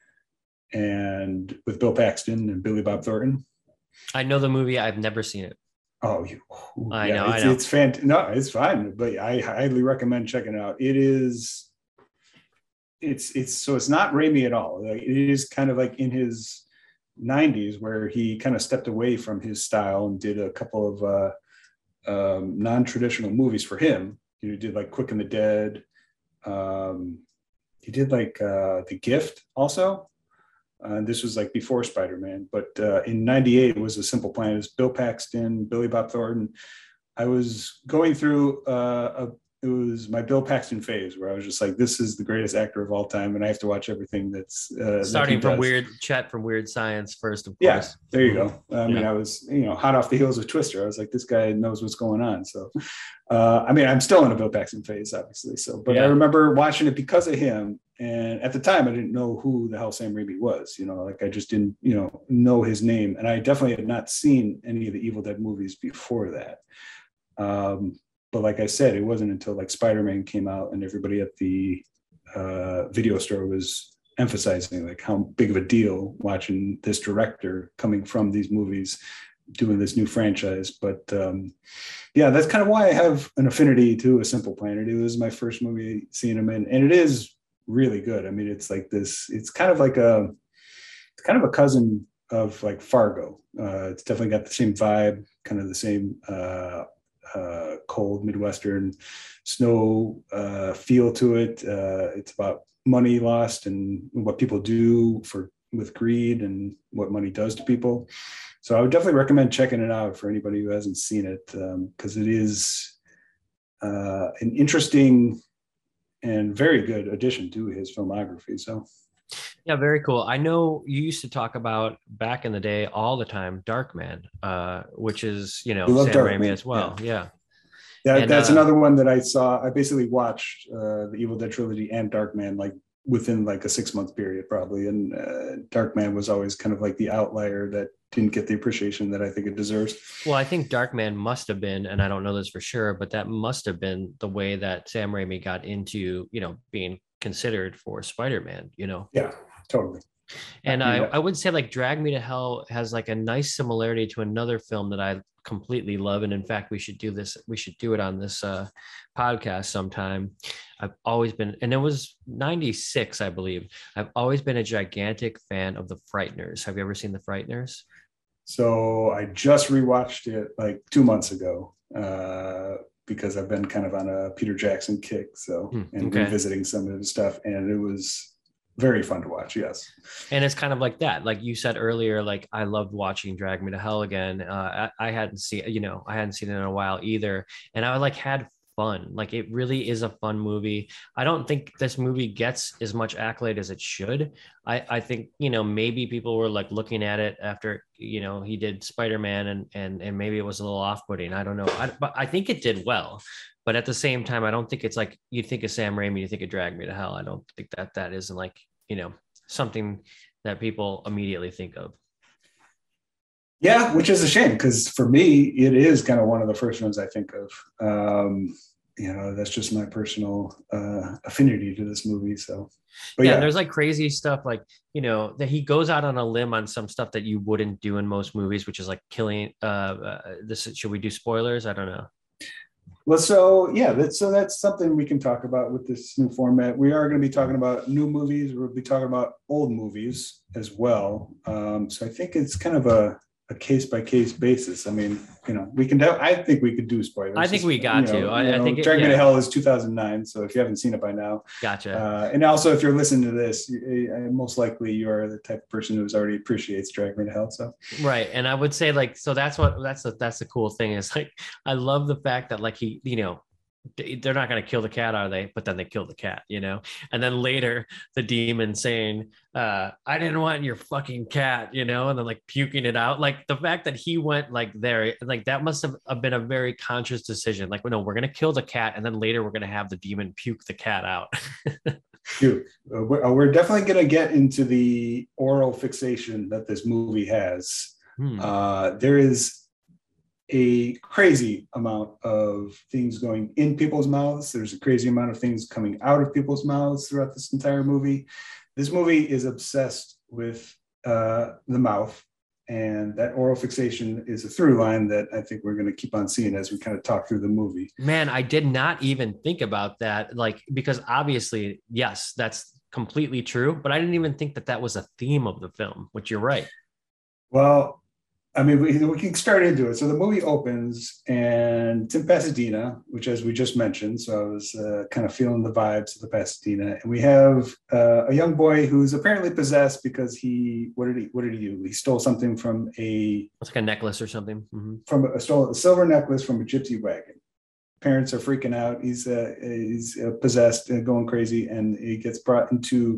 And with Bill Paxton and Billy Bob Thornton. I know the movie. I've never seen it. Oh, you, I yeah, know. It's, I know. it's fantastic. No, it's fine, but I highly recommend checking it out. It is. It's it's so it's not Raimi at all. Like, it is kind of like in his nineties where he kind of stepped away from his style and did a couple of uh, um, non-traditional movies for him. You know, he did like Quick and the Dead. Um, he did like uh, The Gift also. Uh, this was like before Spider-Man, but uh, in ninety-eight it was A Simple Plan. It was Bill Paxton, Billy Bob Thornton. I was going through uh, a, it was my Bill Paxton phase where I was just like, this is the greatest actor of all time, and I have to watch everything that's uh, starting that from does. Weird Chet from Weird Science first, of course. Yeah, there you go. I mean, Yeah. I was, you know, hot off the heels of Twister. I was like, this guy knows what's going on. So, uh, I mean, I'm still in a Bill Paxton phase, obviously. So, but Yeah. I remember watching it because of him. And at the time, I didn't know who the hell Sam Raimi was. You know, like I just didn't, you know, know his name. And I definitely had not seen any of the Evil Dead movies before that. Um, but like I said, it wasn't until like Spider-Man came out and everybody at the uh, video store was emphasizing, like how big of a deal watching this director coming from these movies doing this new franchise. But um, yeah, that's kind of why I have an affinity to A Simple Planet. It was my first movie seeing him in, and it is really good. I mean, it's like this, it's kind of like a, it's kind of a cousin of like Fargo. Uh, it's definitely got the same vibe, kind of the same uh, uh, cold Midwestern snow uh, feel to it. Uh, it's about money lost and what people do for with greed and what money does to people. So I would definitely recommend checking it out for anybody who hasn't seen it, because um, it is uh, an interesting and very good addition to his filmography. So, yeah, very cool. I know you used to talk about back in the day all the time, Darkman, uh, which is, you know, Sam Darkman. Raimi as well. Yeah. yeah. That, and, that's uh, another one that I saw. I basically watched uh, the Evil Dead trilogy and Darkman like within like a six month period probably. And uh, Darkman was always kind of like the outlier that didn't get the appreciation that I think it deserves. Well, I think Darkman must have been, and I don't know this for sure, but that must have been the way that Sam Raimi got into, you know, being considered for Spider-Man, you know? Yeah, totally. And I, I would say like Drag Me to Hell has like a nice similarity to another film that I completely love. And in fact, we should do this. We should do it on this uh, podcast sometime. I've always been, and it was ninety-six, I believe. I've always been a gigantic fan of The Frighteners. Have you ever seen The Frighteners? So I just rewatched it like two months ago uh, because I've been kind of on a Peter Jackson kick. So, mm, and okay. revisiting some of his stuff. And it was very fun to watch. Yes. And it's kind of like that. Like you said earlier, like I loved watching Drag Me to Hell again. Uh, I, I hadn't seen, you know, I hadn't seen it in a while either. And I like had fun. Like it really is a fun movie. I don't think this movie gets as much accolade as it should. I, I think, you know, maybe people were like looking at it after, you know, he did Spider-Man and, and, and maybe it was a little off-putting. I don't know. I, but I think it did well. But at the same time, I don't think it's like you think of Sam Raimi, you think of Drag Me to Hell. I don't think that that isn't like, you know, something that people immediately think of. Yeah, which is a shame because for me, it is kind of one of the first ones I think of. Um, you know, that's just my personal uh, affinity to this movie. So, but yeah, yeah, there's like crazy stuff like, you know, that he goes out on a limb on some stuff that you wouldn't do in most movies, which is like killing. Uh, uh, this should we do spoilers? I don't know. Well, so yeah, that's, so that's something we can talk about with this new format. We are going to be talking about new movies. We'll be talking about old movies as well. Um, so I think it's kind of a, a case by case basis. I mean, you know, we can. I think we could do spoilers. I think we got you know, to. I, you know, I think Drag Me yeah. to Hell is two thousand nine. So if you haven't seen it by now, gotcha. Uh, and also, if you're listening to this, you, uh, most likely you are the type of person who's already appreciates Drag Me to Hell. So right, and I would say like so. That's what that's the that's the cool thing is like I love the fact that like he you know. They're not going to kill the cat, are they? But then they kill the cat, you know? And then later the demon saying, uh, I didn't want your fucking cat, you know? And then like puking it out. Like the fact that he went like there, like that must have been a very conscious decision. Like, well, no, we're going to kill the cat. And then later we're going to have the demon puke the cat out. Dude, uh, we're, we're definitely going to get into the oral fixation that this movie has. Hmm. Uh, there is a crazy amount of things going in people's mouths. There's a crazy amount of things coming out of people's mouths throughout this entire movie. This movie is obsessed with uh, the mouth, and that oral fixation is a through line that I think we're going to keep on seeing as we kind of talk through the movie. Man, I did not even think about that. Like, because obviously, yes, that's completely true, but I didn't even think that that was a theme of the film, which you're right. Well, I mean, we, we can start into it. So the movie opens and it's in Pasadena, which as we just mentioned, so I was uh, kind of feeling the vibes of the Pasadena. And we have uh, a young boy who's apparently possessed because he, what did he, what did he do? He stole something from a... It's like a necklace or something. Mm-hmm. From a, stole a silver necklace from a gypsy wagon. Parents are freaking out. He's, uh, he's uh, possessed and going crazy, and he gets brought into,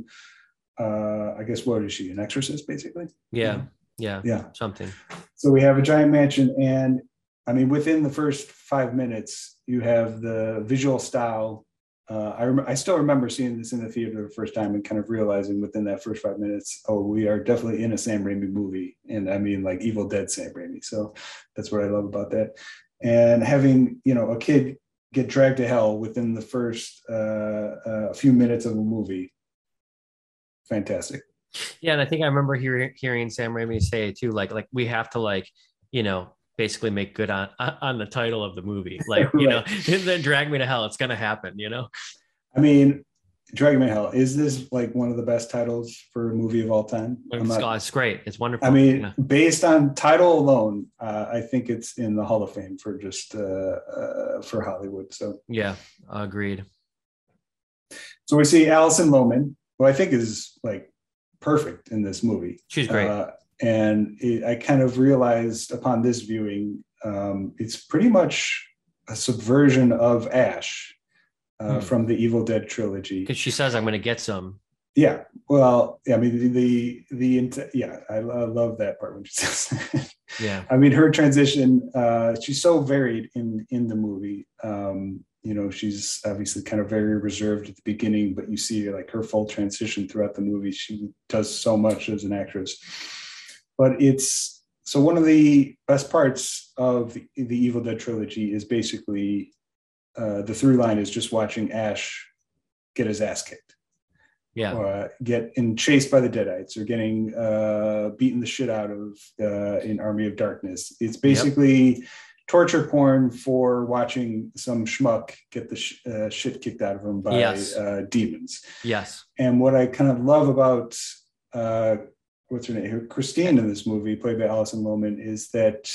uh, I guess, what is she, an exorcist, basically? Yeah. Mm-hmm. Yeah, yeah, something. So we have a giant mansion, and I mean, within the first five minutes, you have the visual style. Uh, I rem- I still remember seeing this in the theater the first time and kind of realizing within that first five minutes, oh, we are definitely in a Sam Raimi movie, and I mean, like Evil Dead Sam Raimi. So that's what I love about that. And having, you know, a kid get dragged to hell within the first uh, uh, few minutes of the movie. Fantastic. Yeah, and I think I remember hearing hearing Sam Raimi say too, like like we have to like, you know, basically make good on on the title of the movie. Like, you know, then Drag Me to Hell, it's gonna happen, you know. I mean, Drag Me to Hell, is this like one of the best titles for a movie of all time? It's, not, it's great. It's wonderful. I mean, yeah. based on title alone, uh, I think it's in the Hall of Fame for just uh, uh, for Hollywood. So yeah, agreed. So we see Alison Lohman, who I think is like perfect in this movie. She's great. Uh, and it, I kind of realized upon this viewing, um, it's pretty much a subversion of Ash uh, hmm. from the Evil Dead trilogy. Because she says, "I'm going to get some." Yeah. Well, yeah, I mean, the, the, the yeah, I, I love that part when she says, yeah. I mean, her transition, uh, she's so varied in, in the movie. Um, you know, she's obviously kind of very reserved at the beginning, but you see like her full transition throughout the movie. She does so much as an actress. But it's, so one of the best parts of the, the Evil Dead trilogy is basically uh, the through line is just watching Ash get his ass kicked. Yeah. Uh, get in chased by the Deadites or getting uh, beaten the shit out of uh, in Army of Darkness. It's basically yep. torture porn for watching some schmuck get the sh- uh, shit kicked out of him by yes. uh, demons. Yes. And what I kind of love about uh, what's her name, Christine in this movie, played by Alison Lohman, is that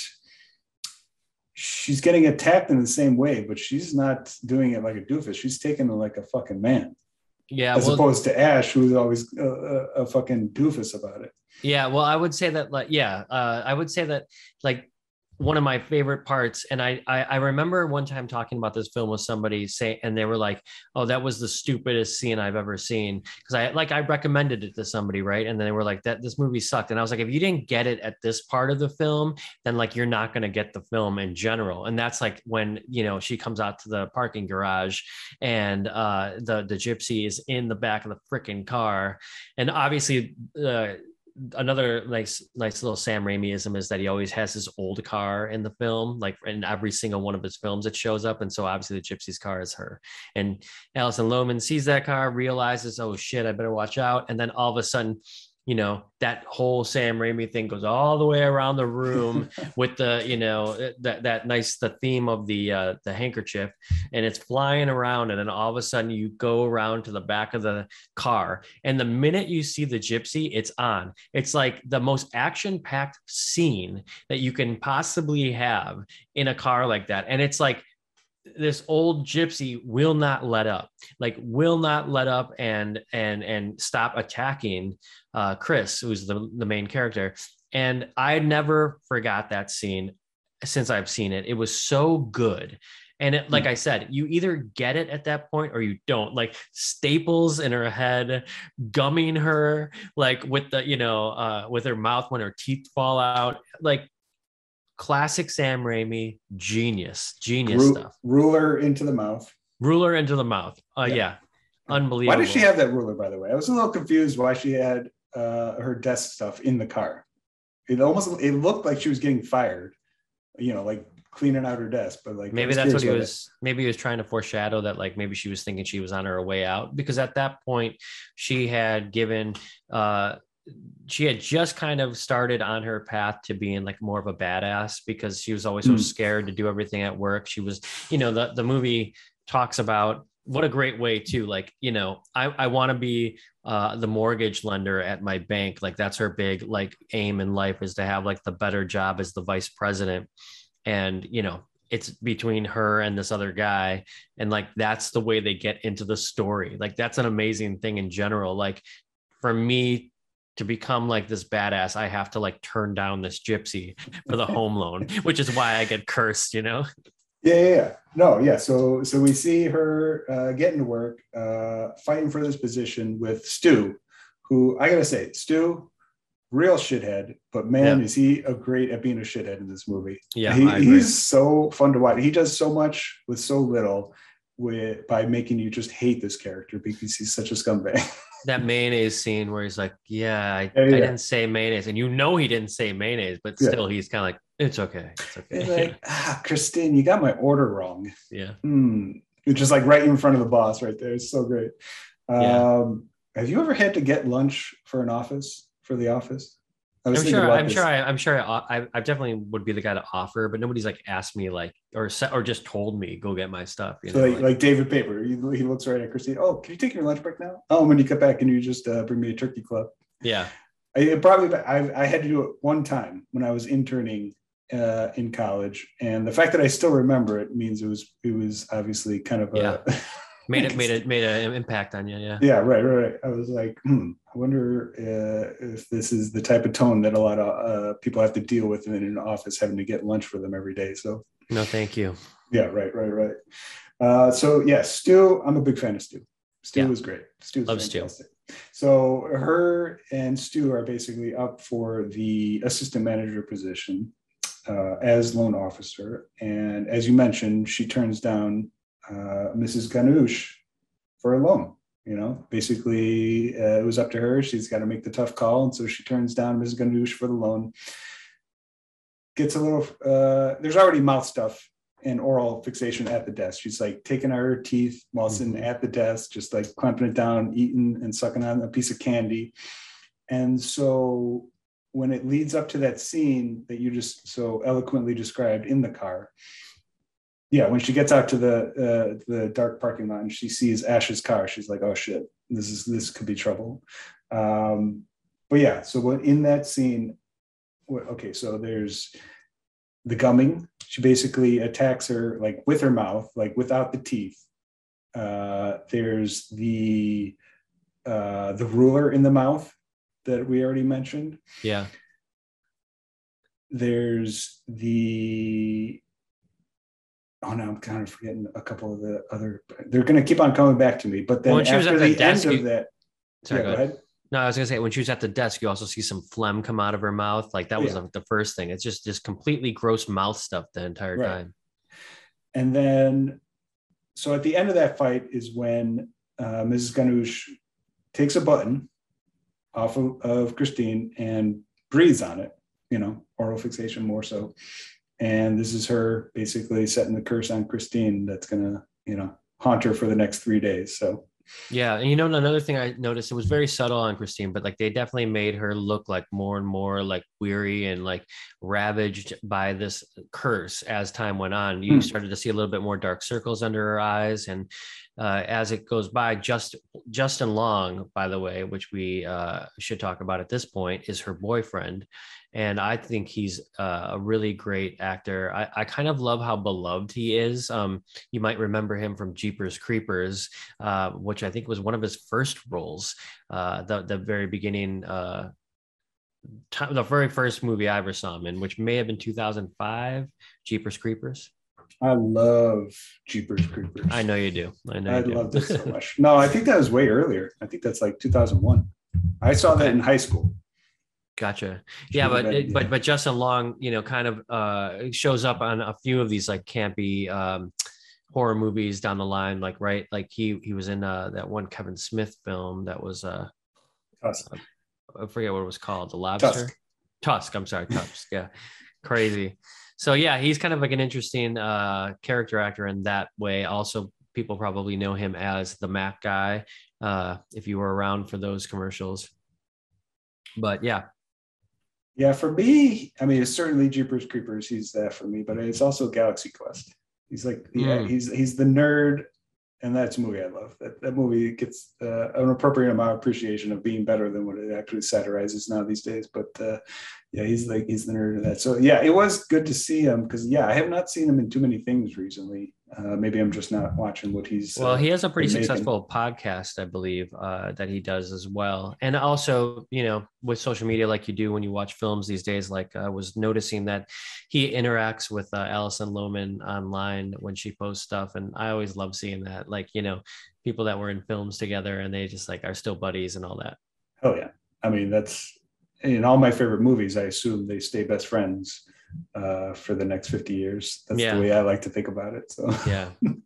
she's getting attacked in the same way, but she's not doing it like a doofus. She's taking it like a fucking man. Yeah, as well, opposed to Ash, who's always a, a, a fucking doofus about it. Yeah, well, I would say that, like, yeah, uh, I would say that, like, one of my favorite parts, and I, I I remember one time talking about this film with somebody, say, and they were like, "Oh, that was the stupidest scene I've ever seen," because I like I recommended it to somebody, right? And then they were like, "That this movie sucked," and I was like, "If you didn't get it at this part of the film, then like you're not going to get the film in general." And that's like when, you know, she comes out to the parking garage, and uh, the the gypsy is in the back of the freaking car, and obviously. Uh, Another nice, nice little Sam Raimiism is that he always has his old car in the film, like in every single one of his films it shows up. And so obviously the gypsy's car is her. And Alison Lohman sees that car, realizes, oh shit, I better watch out. And then all of a sudden, you know, that whole Sam Raimi thing goes all the way around the room with the, you know, that that nice, the theme of the uh, the handkerchief, and it's flying around, and then all of a sudden you go around to the back of the car, and the minute you see the gypsy, it's on. It's like the most action-packed scene that you can possibly have in a car like that, and it's like this old gypsy will not let up, like will not let up and and and stop attacking uh, Chris, who's the, the main character. And I never forgot that scene since I've seen it. It was so good. And it, like I said, you either get it at that point or you don't. Like staples in her head, gumming her, like with the, you know, uh, with her mouth when her teeth fall out, like classic Sam Raimi, genius, genius Ru- stuff. Ruler into the mouth. Ruler into the mouth. Uh, yeah. yeah. Unbelievable. Why did she have that ruler, by the way? I was a little confused why she had uh, her desk stuff in the car. It almost, it looked like she was getting fired, you know, like cleaning out her desk, but like maybe that's what he was, it. maybe he was trying to foreshadow that, like maybe she was thinking she was on her way out, because at that point she had given, uh, she had just kind of started on her path to being like more of a badass, because she was always so mm. scared to do everything at work. She was, you know, the, the movie talks about what a great way to, like, you know, I, I want to be uh, the mortgage lender at my bank. Like that's her big like aim in life, is to have like the better job as the vice president. And, you know, it's between her and this other guy. And like, that's the way they get into the story. Like, that's an amazing thing in general. Like for me to become like this badass, I have to like turn down this gypsy for the home loan, which is why I get cursed, you know? Yeah, yeah, yeah. No, yeah. So, so we see her uh, getting to work, uh, fighting for this position with Stu, who I gotta say, Stu, real shithead, but man, yeah. is he a great at being a shithead in this movie. Yeah, he, he's so fun to watch. He does so much with so little, with by making you just hate this character because he's such a scumbag. That mayonnaise scene where he's like, yeah, I, yeah, yeah. I didn't say mayonnaise, and you know he didn't say mayonnaise, but still yeah. he's kind of like, It's okay. It's It's okay. like, ah, Christine, you got my order wrong. Yeah. Hmm. It's just like right in front of the boss right there. It's so great. Yeah. Um, have you ever had to get lunch for an office, for the office? I was I'm thinking sure. about I'm sure. this. I, I'm sure. I, I, I definitely would be the guy to offer, but nobody's like asked me like or set or just told me go get my stuff. You So know, like, like like David Paper, he, he looks right at Christine. Oh, can you take your lunch break now? Oh, when you come back, can you just uh, bring me a turkey club? yeah, I it probably I, I had to do it one time when I was interning uh, in college, and the fact that I still remember it means it was it was obviously kind of yeah. a Made it made it made an impact on you. Yeah. yeah, right, right, right. I was like, hmm, I wonder uh, if this is the type of tone that a lot of uh, people have to deal with in an office, having to get lunch for them every day. So No, thank you. yeah, right, right, right. Uh, so yeah, Stu, I'm a big fan of Stu. Stu Yeah. was great. Stu was Love Stu. fantastic. So her and Stu are basically up for the assistant manager position uh, as loan officer. And as you mentioned, she turns down uh, Missus Ganush for a loan. You know, basically, uh, it was up to her. She's got to make the tough call, and so she turns down Missus Ganush for the loan. Gets a little. Uh, there's already mouth stuff and oral fixation at the desk. She's like taking out her teeth while sitting Mhm. at the desk, just like clamping it down, eating and sucking on a piece of candy. And so when it leads up to that scene that you just so eloquently described in the car, yeah, when she gets out to the uh, the dark parking lot and she sees Ash's car, she's like, "Oh shit, this is this could be trouble." Um, but yeah, so what in that scene? Okay, so there's the gumming. She basically attacks her like with her mouth, like without the teeth. Uh, there's the uh, the ruler in the mouth that we already mentioned. Yeah. There's the oh no, I'm kind of forgetting a couple of the other. They're going to keep on coming back to me, but then Well, when she was after at the the desk, end you, of that, sorry, yeah, go go ahead. ahead. No, I was gonna say when she was at the desk, you also see some phlegm come out of her mouth. Like that was Yeah, the the first thing. It's just just completely gross mouth stuff the entire right. time. And then, so at the end of that fight is when uh, Missus Ganush takes a button off of, of Christine and breathes on it, you know, oral fixation more so. And this is her basically setting the curse on Christine that's going to, you know, haunt her for the next three days. So, Yeah, and you know another thing I noticed, it was very subtle on Christine, but like they definitely made her look like more and more like weary and like ravaged by this curse as time went on. You hmm. started to see a little bit more dark circles under her eyes, and uh, as it goes by, just Justin Long, by the way, which we uh, should talk about at this point, is her boyfriend. And I think he's uh, a really great actor. I, I kind of love how beloved he is. Um, you might remember him from Jeepers Creepers, uh, which I think was one of his first roles. Uh, the the very beginning, uh, t- the very first movie I ever saw him in, which may have been two thousand five, Jeepers Creepers. I love Jeepers Creepers. I know you do. I know I you do. loved it so much. No, I think that was way earlier. I think that's like two thousand one. I saw Okay. that in high school. Gotcha. Yeah, but been, it, yeah. but but Justin Long, you know, kind of uh, shows up on a few of these like campy um, horror movies down the line. Like right, like he he was in uh, that one Kevin Smith film that was uh, Tusk. I forget what it was called, The Lobster. Tusk. Tusk. I'm sorry, Tusk. Yeah, crazy. So yeah, he's kind of like an interesting uh, character actor in that way. Also, people probably know him as the Mac guy uh, if you were around for those commercials. But yeah. Yeah, for me, I mean, it's certainly Jeepers Creepers. He's that for me, but it's also Galaxy Quest. He's like, yeah, Mm. he's he's the nerd, and that's a movie I love. That that movie gets uh, an appropriate amount of appreciation of being better than what it actually satirizes now these days. But uh, yeah, he's like he's the nerd of that. So yeah, it was good to see him because yeah, I have not seen him in too many things recently. Uh, maybe I'm just not watching what he's. Well, uh, he has a pretty been making. successful podcast, I believe, uh, that he does as well. And also, you know, with social media, like you do when you watch films these days, like I was noticing that he interacts with uh, Alison Lohman online when she posts stuff. And I always love seeing that, like, you know, people that were in films together and they just like are still buddies and all that. Oh yeah. I mean, that's in all my favorite movies. I assume they stay best friends uh, for the next fifty years. That's Yeah. the way I like to think about it. So Yeah.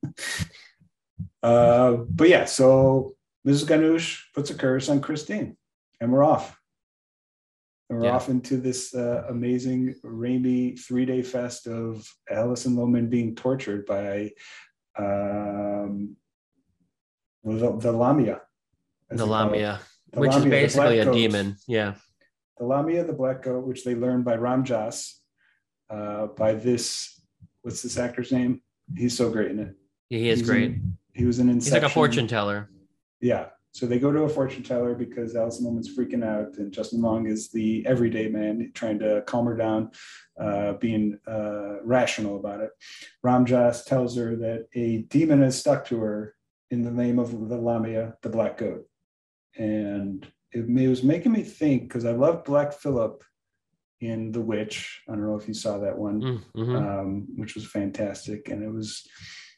uh, but yeah, so Missus Ganush puts a curse on Christine and we're off. And we're Yeah. off into this uh, amazing Raimi three-day fest of Alison Lohman being tortured by um, the, the Lamia. The Lamia, The which is Lamia, the basically black a goat. demon. Yeah. The Lamia, the black goat, which they learned by Ram Dass, uh, by this, what's this actor's name? He's so great in it. He is He's great. In, he was in Inception. He's like a fortune teller. Yeah. So they go to a fortune teller because Alison Lohman's freaking out, and Justin Long is the everyday man trying to calm her down, uh, being uh, rational about it. Ram Dass tells her that a demon has stuck to her in the name of the Lamia, the black goat. And it, it was making me think, because I loved Black Phillip in The Witch. I don't know if you saw that one, Mm-hmm. um, which was fantastic. And it was...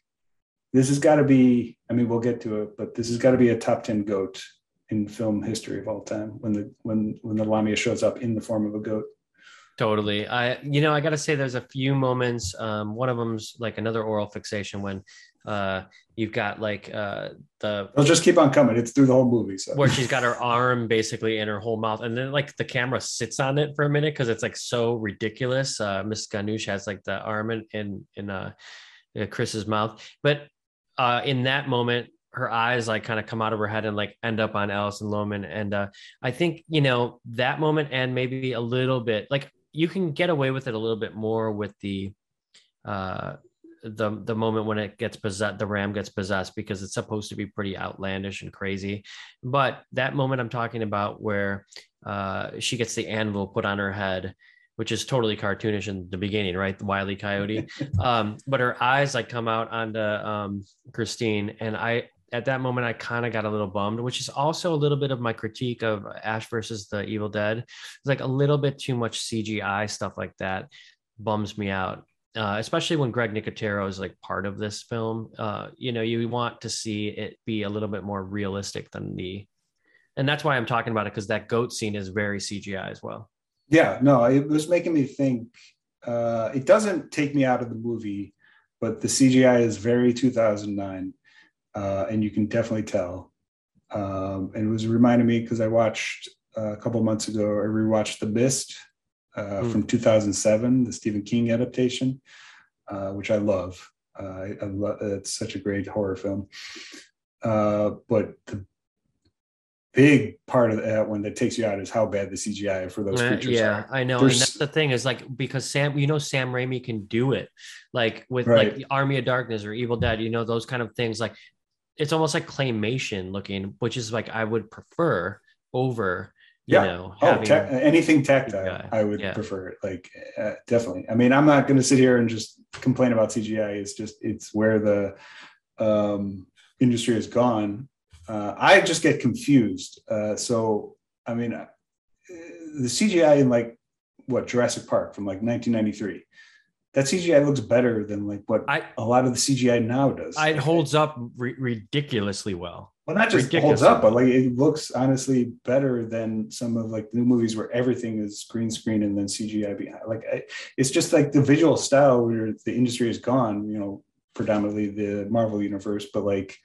This has got to be, I mean, we'll get to it, but this has got to be a top ten goat in film history of all time when the when when the Lamia shows up in the form of a goat. Totally. I, you know, I got to say there's a few moments. Um, one of them's like another oral fixation when uh, you've got like uh, the... They'll just keep on coming. It's through the whole movie. So. Where she's got her arm basically in her whole mouth. And then like the camera sits on it for a minute because it's like so ridiculous. Uh, Miss Ganush has like the arm in, in, in uh, Chris's mouth. But Uh, in that moment, her eyes like kind of come out of her head and like end up on Alison Lohman. And uh, I think, you know, that moment and maybe a little bit like you can get away with it a little bit more with the uh, the the moment when it gets possessed, the ram gets possessed, because it's supposed to be pretty outlandish and crazy. But that moment I'm talking about where uh, she gets the anvil put on her head, which is totally cartoonish in the beginning, right? The Wile E. Coyote. Um, but her eyes like come out onto um, Christine. And I, at that moment, I kind of got a little bummed, which is also a little bit of my critique of Ash versus the Evil Dead. It's like a little bit too much C G I stuff like that bums me out. Uh, especially when Greg Nicotero is like part of this film. Uh, you know, you want to see it be a little bit more realistic than the, and that's why I'm talking about it, because that goat scene is very C G I as well. Yeah, no, it was making me think. Uh, it doesn't take me out of the movie, but the C G I is very two thousand nine, uh, and you can definitely tell. Um, and it was reminding me because I watched uh, a couple months ago, I rewatched The Mist uh, mm. from two thousand seven, the Stephen King adaptation, uh, which I love. Uh, I, I love. It's such a great horror film. Uh, but the big part of that one that takes you out is how bad the C G I for those creatures uh, yeah, are. I know. There's... And that's the thing is like, because Sam, you know, Sam Raimi can do it like with right. like the Army of Darkness or Evil Dead, you know, those kind of things. Like it's almost like claymation looking, which is like, I would prefer over, you yeah. know, oh, ta- anything tactile. I would yeah. prefer it. Like uh, definitely. I mean, I'm not going to sit here and just complain about C G I. It's just, it's where the um, industry has gone. Uh, I just get confused. Uh, so, I mean, uh, the C G I in like what Jurassic Park from like nineteen ninety-three, that C G I looks better than like what I, a lot of the C G I now does. It holds up re- ridiculously well. Well, not just holds up, but like it looks honestly better than some of like new movies where everything is green screen and then C G I behind. Like I, it's just like the visual style where the industry has gone. You know, predominantly the Marvel universe, but like.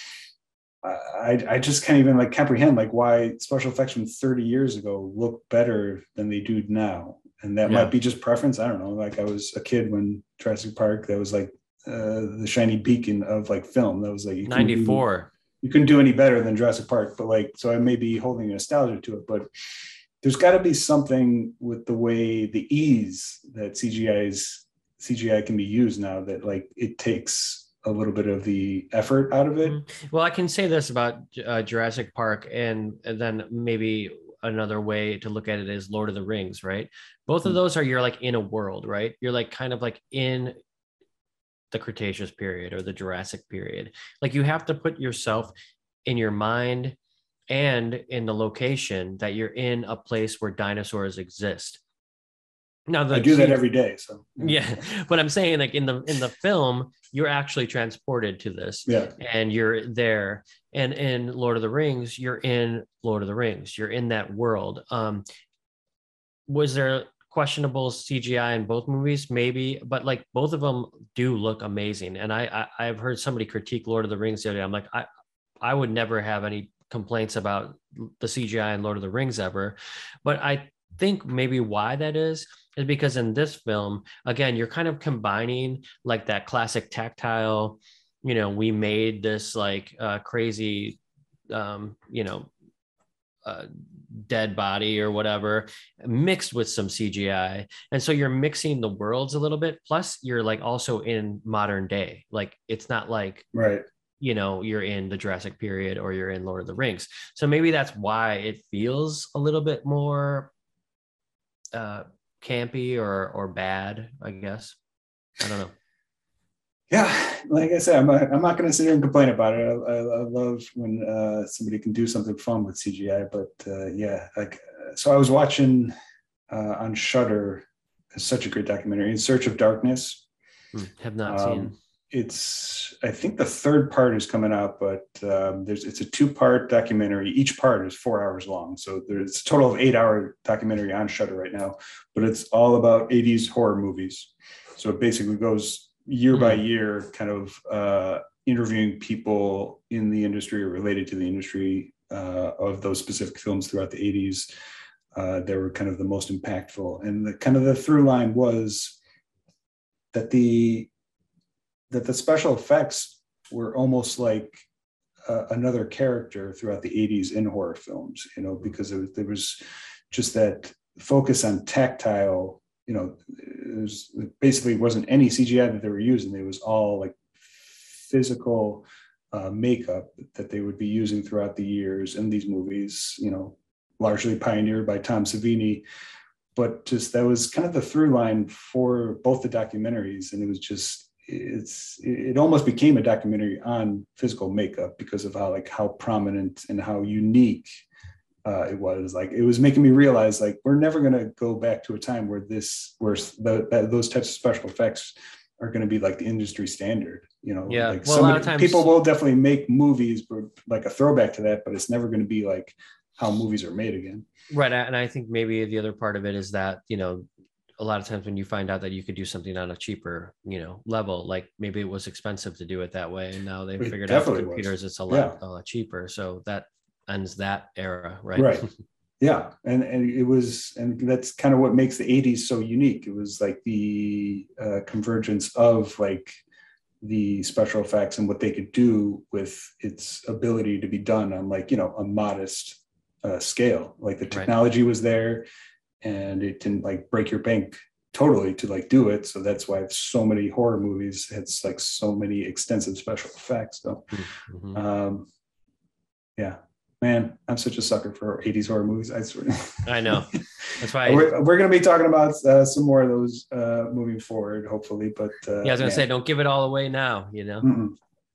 I, I just can't even like comprehend like why special effects from thirty years ago look better than they do now. And that yeah. might be just preference. I don't know. Like I was a kid when Jurassic Park, that was like uh, the shiny beacon of like film. That was like you ninety-four. Do, you couldn't do any better than Jurassic Park. But like, so I may be holding nostalgia to it, but there's got to be something with the way the ease that C G I's C G I can be used now that like it takes a little bit of the effort out of it. Well, I can say this about uh, Jurassic Park, and, and then maybe another way to look at it is Lord of the Rings, right? Both of those are you're like in a world, right? You're like kind of like in the Cretaceous period or the Jurassic period. Like you have to put yourself in your mind and in the location that you're in a place where dinosaurs exist. Now I do that every day. So yeah, but I'm saying like in the in the film, you're actually transported to this, yeah, and you're there. And in Lord of the Rings, you're in Lord of the Rings. You're in that world. Um, was there questionable C G I in both movies? Maybe, but like both of them do look amazing. And I, I I've heard somebody critique Lord of the Rings the other day. I'm like, I I would never have any complaints about the C G I in Lord of the Rings ever, but I. think maybe why that is is because in this film, again, you're kind of combining like that classic tactile, you know, we made this like uh, crazy, um, you know, uh, dead body or whatever mixed with some C G I. And so you're mixing the worlds a little bit. Plus, you're like also in modern day. Like it's not like, Right. you know, you're in the Jurassic period or you're in Lord of the Rings. So maybe that's why it feels a little bit more uh campy or or bad, I guess. I don't know. Yeah, like I said, I'm not, I'm not going to sit here and complain about it. I, I, I love when uh, somebody can do something fun with C G I, but uh, yeah, like uh, so I was watching uh, on Shudder, it's such a great documentary, In Search of Darkness. Hmm, have not Um, seen. it's I think the third part is coming out, but um, there's it's a two part documentary. Each part is four hours long, so there's a total of eight hour documentary on Shudder right now. But it's all about eighties horror movies. So it basically goes year by Hmm. year, kind of uh, interviewing people in the industry or related to the industry uh, of those specific films throughout the eighties. Uh, that were kind of the most impactful, and the kind of the through line was that the that the special effects were almost like uh, another character throughout the eighties in horror films, you know, because it was, there was just that focus on tactile, you know, it, was, it basically wasn't any C G I that they were using. It was all like physical uh, makeup that they would be using throughout the years in these movies, you know, largely pioneered by Tom Savini. But just that was kind of the through line for both the documentaries. And it was just, it's it almost became a documentary on physical makeup because of how like how prominent and how unique uh, it was. Like it was making me realize like we're never going to go back to a time where this where the, that, those types of special effects are going to be like the industry standard. You know, Yeah. like Well, a lot of somebody people times, will definitely make movies like a throwback to that, but it's never going to be like how movies are made again. right. And I think maybe the other part of it is that, you know, a lot of times when you find out that you could do something on a cheaper, you know, level, like maybe it was expensive to do it that way. And now they've It figured out with definitely was. computers, it's a lot, Yeah. a lot cheaper. So that ends that era, right? Right. Yeah. And and it was, and that's kind of what makes the eighties so unique. It was like the uh, convergence of like the special effects and what they could do with its ability to be done on like, you know, a modest uh, scale. Like the technology right. was there and it didn't like break your bank totally to like do it. So that's why so many horror movies had like so many extensive special effects. So mm-hmm. um, yeah. Man, I'm such a sucker for eighties horror movies. I swear. I know. That's why I, we're, we're going to be talking about uh, some more of those uh, moving forward, hopefully. But uh, yeah, I was going to say, don't give it all away now. You know, Mm-mm.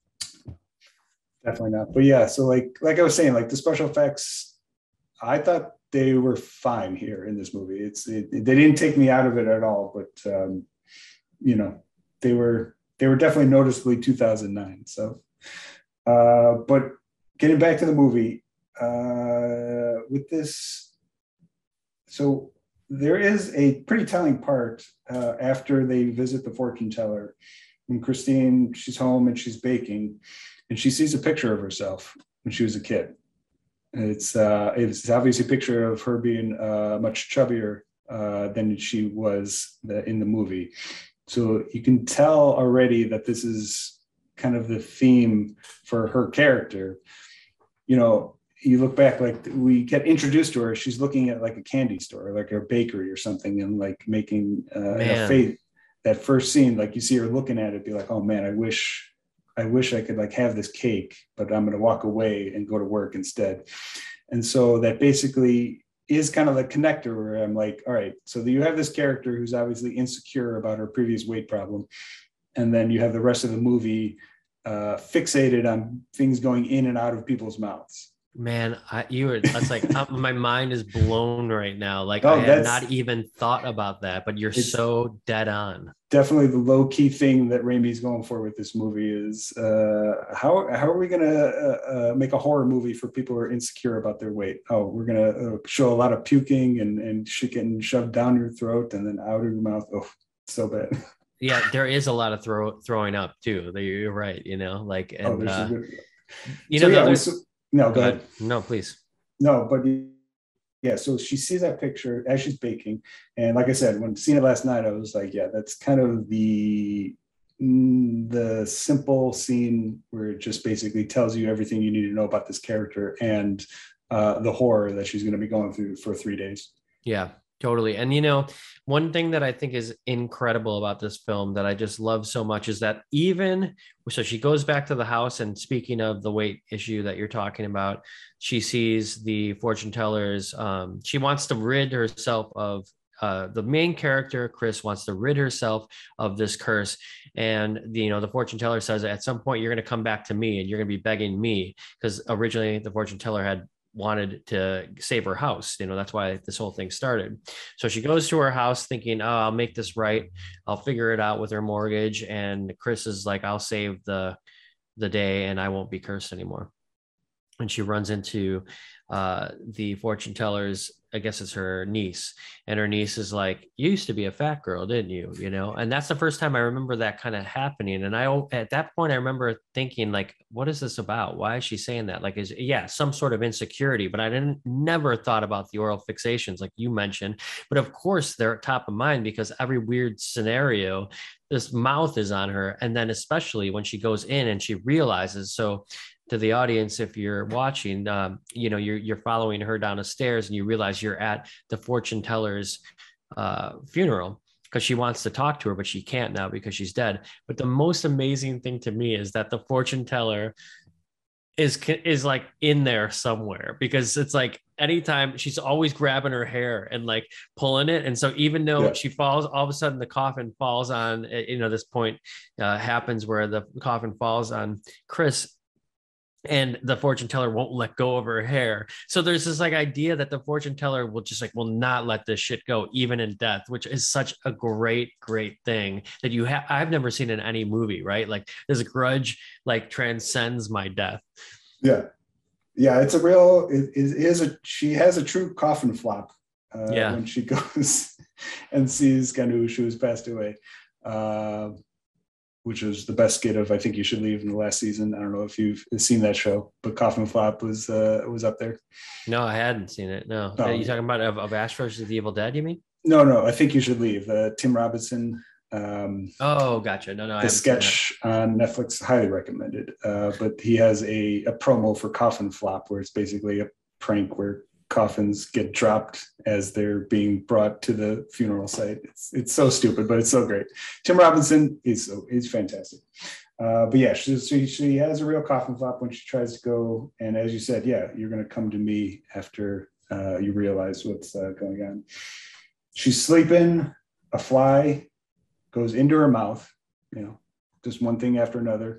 Definitely not. But yeah, so like like I was saying, like the special effects, I thought they were fine here in this movie. It's it, they didn't take me out of it at all, but um, you know, they were they were definitely noticeably two thousand nine. So, uh, but getting back to the movie. Uh, with this, so there is a pretty telling part uh, after they visit the fortune teller, when Christine, she's home and she's baking, and she sees a picture of herself when she was a kid. And it's uh, it's obviously a picture of her being uh, much chubbier uh, than she was the, in the movie. So you can tell already that this is kind of the theme for her character. You know, you look back, like we get introduced to her, she's looking at like a candy store, like a bakery or something, and like making uh, a face. That first scene, like you see her looking at it, be like, oh man, I wish, I wish I could like have this cake, but I'm going to walk away and go to work instead. And so that basically is kind of the connector where I'm like, all right, so you have this character who's obviously insecure about her previous weight problem. And then you have the rest of the movie uh, fixated on things going in and out of people's mouths. Man, I, you were, that's like, my mind is blown right now. Like oh, I had not even thought about that, but you're so dead on. Definitely the low key thing that Raimi's going for with this movie is uh, how, how are we going to uh, uh, make a horror movie for people who are insecure about their weight? Oh, we're going to uh, show a lot of puking and, and shit getting shoved down your throat and then out of your mouth. Oh, so bad. Yeah, there is a lot of throw, throwing up too. You're right, you know, like, and, oh, uh, good... you know, so, yeah, other... so, no, go, go ahead. ahead. No, please. No, but yeah, so she sees that picture as she's baking, and like I said, when seeing it last night, I was like, yeah, that's kind of the mm, the simple scene where it just basically tells you everything you need to know about this character and uh, the horror that she's going to be going through for three days. Yeah, totally. And you know, one thing that I think is incredible about this film that I just love so much is that even so she goes back to the house, and speaking of the weight issue that you're talking about, she sees the fortune tellers. Um, she wants to rid herself of uh, the main character, Chris, wants to rid herself of this curse. And the, you know, the fortune teller says, at some point, you're going to come back to me and you're going to be begging me, because originally the fortune teller had wanted to save her house. You know, that's why this whole thing started. So she goes to her house thinking, oh, I'll make this right. I'll figure it out with her mortgage. And Chris is like, I'll save the, the day and I won't be cursed anymore. And she runs into uh, the fortune teller's, I guess it's her niece. And her niece is like, you used to be a fat girl, didn't you? You know, and that's the first time I remember that kind of happening. And I, at that point, I remember thinking like, what is this about? Why is she saying that? Like, is, yeah, some sort of insecurity, but I didn't, never thought about the oral fixations like you mentioned. But of course they're top of mind, because every weird scenario, this mouth is on her. And then especially when she goes in and she realizes, so to the audience, if you're watching, um, you know, you're you're following her down the stairs and you realize you're at the fortune teller's uh, funeral, because she wants to talk to her, but she can't now because she's dead. But the most amazing thing to me is that the fortune teller is is like in there somewhere, because it's like anytime she's always grabbing her hair and like pulling it. And so even though yeah. she falls, all of a sudden the coffin falls on, you know, this point uh, happens where the coffin falls on Chris, and the fortune teller won't let go of her hair. So there's this like idea that the fortune teller will just like, will not let this shit go, even in death, which is such a great, great thing that you have, I've never seen in any movie, right? Like this grudge, like transcends my death. Yeah. Yeah. It's a real, it, it is a, she has a true coffin flop uh, yeah. when she goes and sees Ganush, who's passed away. Uh, which was the best skit of I Think You Should Leave in the last season. I don't know if you've seen that show, but Coffin Flop was uh, was up there. No, I hadn't seen it. No. Oh, Are you talking about of, of Ash versus the Evil Dead, you mean? No, no, I Think You Should Leave. Uh, Tim Robinson. Um, oh, gotcha. No, no. The sketch on Netflix, highly recommended. Uh, but he has a, a promo for Coffin Flop where it's basically a prank where coffins get dropped as they're being brought to the funeral site. It's it's so stupid, but it's so great. Tim Robinson is so he's fantastic. Uh, but yeah, she, she she has a real coffin flop when she tries to go. And as you said, yeah, you're going to come to me after uh, you realize what's uh, going on. She's sleeping. A fly goes into her mouth. You know, just one thing after another,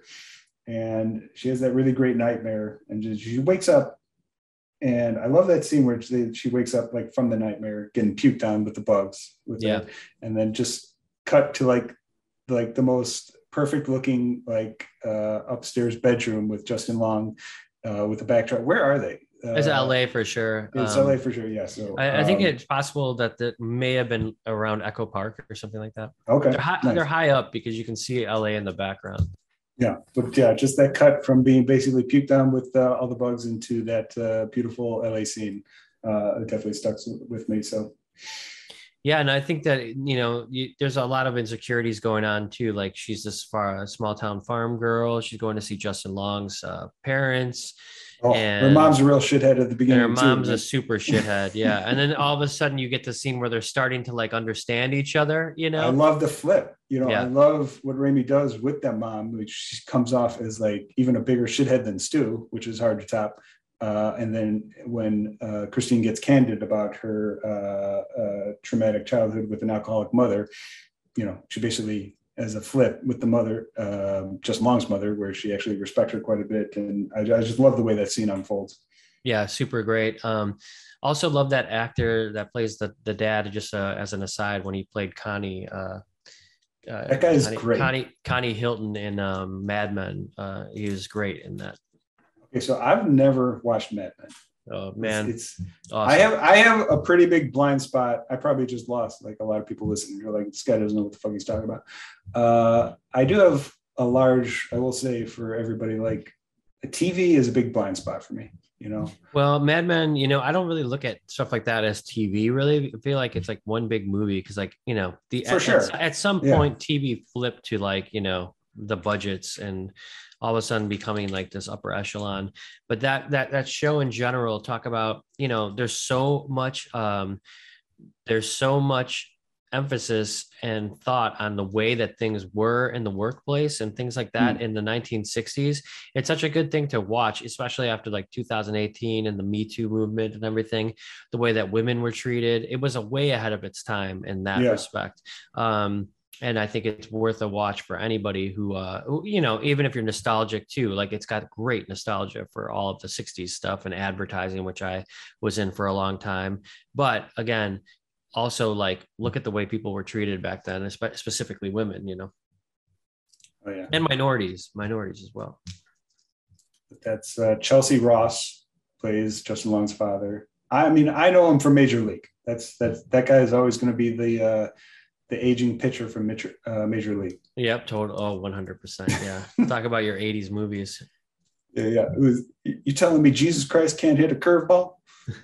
and she has that really great nightmare. And just, she wakes up. And I love that scene where she, she wakes up like from the nightmare, getting puked on with the bugs, with yeah, her, and then just cut to like like the most perfect looking like uh, upstairs bedroom with Justin Long uh, with the backdrop. Where are they? Uh, it's L A for sure. It's um, L A for sure. Yeah. So I, I think um, it's possible that that may have been around Echo Park or something like that. Okay. They're high, nice. they're high up because you can see L A in the background. Yeah, but yeah, just that cut from being basically puked on with uh, all the bugs into that uh, beautiful L A scene, uh, it definitely stuck with me. So, yeah, and I think that you know, you, there's a lot of insecurities going on too. Like she's this far a small town farm girl. She's going to see Justin Long's uh, parents. Oh, and her mom's a real shithead at the beginning. Her mom's too, a super shithead, yeah. And then all of a sudden, you get the scene where they're starting to like understand each other. You know, I love the flip. You know, yeah. I love what Raimi does with that mom, which comes off as like even a bigger shithead than Stu, which is hard to top. Uh, and then when uh, Christine gets candid about her uh, uh, traumatic childhood with an alcoholic mother, you know, she basically. As a flip with the mother, um, Justin Long's mother, where she actually respects her quite a bit. And I, I just love the way that scene unfolds. Yeah, super great. Um, also love that actor that plays the, the dad, just uh, as an aside, when he played Connie. Uh, uh, that guy is Connie, great. Connie, Connie Hilton in um, Mad Men. Uh, he was great in that. Okay, so I've never watched Mad Men. Oh man, it's, it's awesome. I have I have a pretty big blind spot. I probably just lost like a lot of people listening. You're like, this guy doesn't know what the fuck he's talking about. Uh, I do have a large, I will say for everybody, like T V is a big blind spot for me. you know. Well, Mad Men, you know, I don't really look at stuff like that as T V. Really, I feel like it's like one big movie because, like, you know, the For at, sure. at, at some Yeah. point, T V flipped to like, you know, the budgets and all of a sudden becoming like this upper echelon. But that that that show in general, talk about, you know, there's so much, um, there's so much emphasis and thought on the way that things were in the workplace and things like that Mm. in the nineteen sixties. It's such a good thing to watch, especially after like two thousand eighteen and the Me Too movement and everything, the way that women were treated. It was a way ahead of its time in that Yeah. respect. Um, and I think it's worth a watch for anybody who, uh, who, you know, even if you're nostalgic too, like it's got great nostalgia for all of the sixties stuff and advertising, which I was in for a long time. But again, also like look at the way people were treated back then, specifically women, you know. Oh yeah. And minorities, minorities as well. That's uh, Chelsea Ross plays Justin Long's father. I mean, I know him from Major League. That's that's that guy is always going to be the uh, the aging pitcher from Major, uh, Major League. Yep, total. Oh, one hundred percent. Yeah. Talk about your eighties movies. Yeah, yeah. It was, you telling me Jesus Christ can't hit a curveball?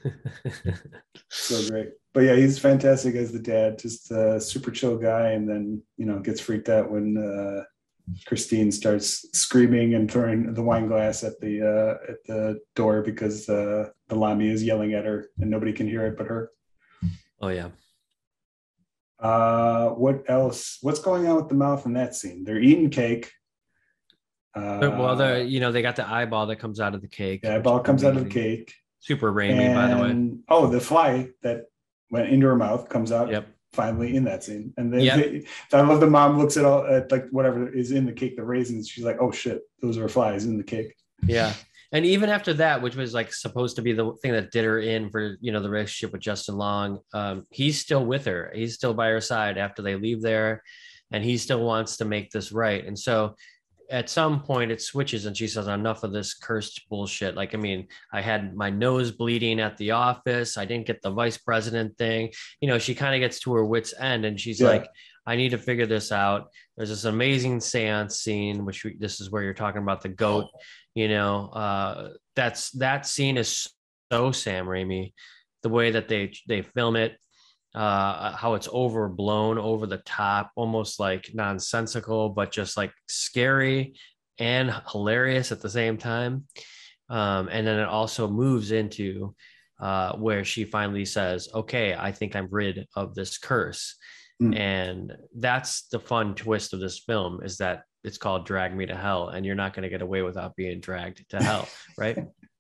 So great. But yeah, he's fantastic as the dad, just a super chill guy, and then, you know, gets freaked out when uh, Christine starts screaming and throwing the wine glass at the uh, at the door because uh, the Lamy is yelling at her and nobody can hear it but her. Oh yeah. Uh, what else? What's going on with the mouth in that scene? They're eating cake. Uh, well, the you know they got the eyeball that comes out of the cake. The eyeball comes out of the cake. Super Raimi, and, by the way. Oh, the fly that went into her mouth comes out. Yep. Finally in that scene. And then yep. they, I love the mom looks at all at like whatever is in the cake, the raisins. She's like, oh shit, those are flies in the cake. Yeah. And even after that, which was like supposed to be the thing that did her in for, you know, the relationship with Justin Long, um, he's still with her. He's still by her side after they leave there, and he still wants to make this right. And so at some point it switches and she says, enough of this cursed bullshit. Like, I mean, I had my nose bleeding at the office. I didn't get the vice president thing. You know, she kind of gets to her wit's end and she's yeah. like, I need to figure this out. There's this amazing seance scene, which we, this is where you're talking about the goat, you know, uh, that's, that scene is so Sam Raimi, the way that they, they film it, uh, how it's overblown, over the top, almost like nonsensical, but just like scary and hilarious at the same time. Um, and then it also moves into uh, where she finally says, okay, I think I'm rid of this curse. Mm. And that's the fun twist of this film, is that it's called Drag Me to Hell, and you're not going to get away without being dragged to hell, right?